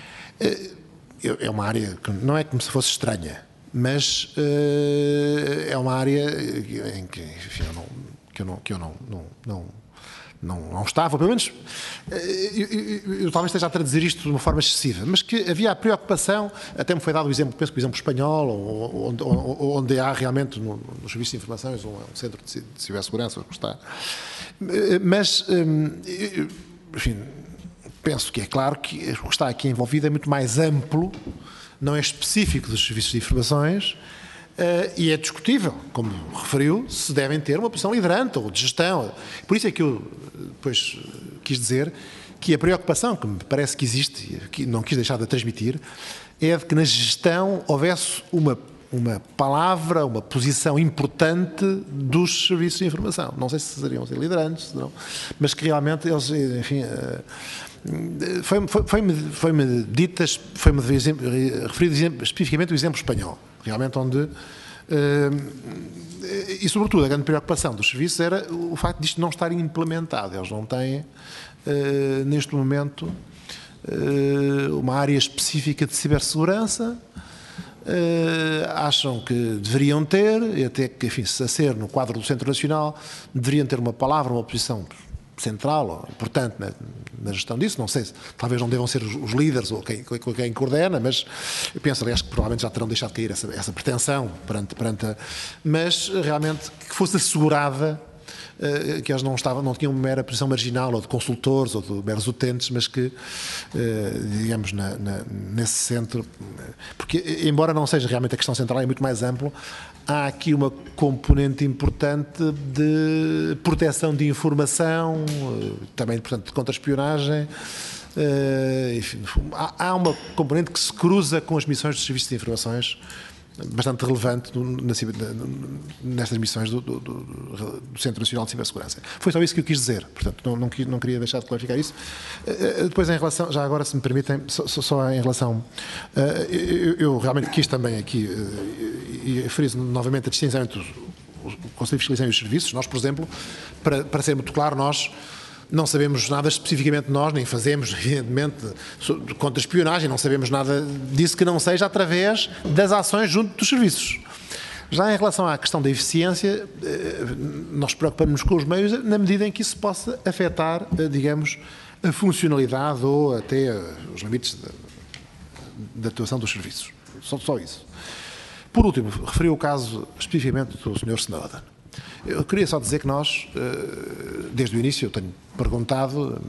[SPEAKER 7] É uma área que não é como se fosse estranha, mas é uma área em que, enfim, eu não estava, pelo menos eu talvez esteja a traduzir isto de uma forma excessiva, mas que havia a preocupação, até me foi dado o exemplo, penso que o exemplo espanhol, onde há realmente nos serviços de informações um centro de cibersegurança que está, mas enfim, penso que é claro que o que está aqui envolvido é muito mais amplo, não é específico dos serviços de informações, e é discutível, como referiu, se devem ter uma posição liderante ou de gestão. Por isso é que eu depois quis dizer que a preocupação que me parece que existe, e que não quis deixar de transmitir, é de que na gestão houvesse uma palavra, uma posição importante dos serviços de informação. Não sei se seriam liderantes, não, mas que realmente eles, enfim, foi-me referido especificamente o exemplo espanhol, realmente onde E, sobretudo, a grande preocupação dos serviços era o facto disto não estar implementado. Eles não têm, neste momento, uma área específica de cibersegurança. Acham que deveriam ter, e até que, enfim, se a ser no quadro do Centro Nacional, deveriam ter uma palavra, uma posição central ou importante na gestão disso. Não sei, talvez não devam ser os líderes ou quem coordena, mas eu penso, aliás, que provavelmente já terão deixado cair essa pretensão mas realmente que fosse assegurada, que eles não tinham uma mera posição marginal ou de consultores ou de meros utentes, mas que, digamos, nesse centro, porque embora não seja realmente a questão central, é muito mais amplo, há aqui uma componente importante de proteção de informação, também, portanto, de contra-espionagem. Enfim, há uma componente que se cruza com as missões dos serviços de informações bastante relevante nestas missões do Centro Nacional de Cibersegurança. Foi só isso que eu quis dizer, portanto, não queria deixar de clarificar isso. Depois, em relação, já agora, se me permitem, só em relação, eu realmente quis também aqui, e referi novamente a distinção entre o Conselho de Fiscalização e os serviços. Nós, por exemplo, para ser muito claro, nós não sabemos nada especificamente nós, nem fazemos, evidentemente, contra-espionagem, não sabemos nada disso que não seja através das ações junto dos serviços. Já em relação à questão da eficiência, nós preocupamos-nos com os meios na medida em que isso possa afetar, digamos, a funcionalidade ou até os limites da atuação dos serviços. Só isso. Por último, referi o caso especificamente do Sr. Snowden. Eu queria só dizer que nós, desde o início, eu tenho perguntado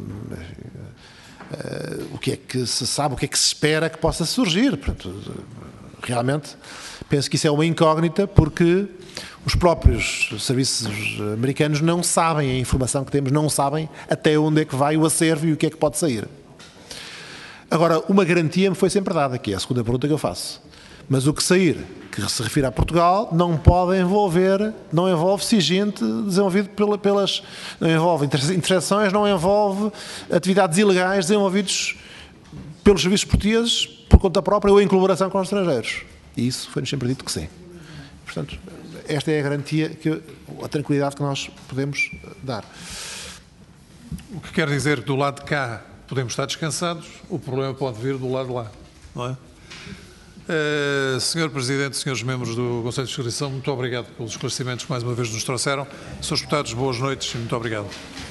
[SPEAKER 7] o que é que se sabe, o que é que se espera que possa surgir. Portanto, realmente, penso que isso é uma incógnita, porque os próprios serviços americanos não sabem a informação que temos, não sabem até onde é que vai o acervo e o que é que pode sair. Agora, uma garantia me foi sempre dada, que é a segunda pergunta que eu faço. Mas o que sair, que se refere a Portugal, não envolve siginte desenvolvido não envolve interações, não envolve atividades ilegais desenvolvidas pelos serviços portugueses por conta própria ou em colaboração com os estrangeiros. E isso foi-nos sempre dito que sim. Portanto, esta é a garantia, a tranquilidade que nós podemos dar.
[SPEAKER 1] O que quer dizer que do lado de cá podemos estar descansados, o problema pode vir do lado de lá, não é? Senhor Presidente, senhores membros do Conselho de Fiscalização, muito obrigado pelos esclarecimentos que mais uma vez nos trouxeram. Senhores deputados, boas noites e muito obrigado.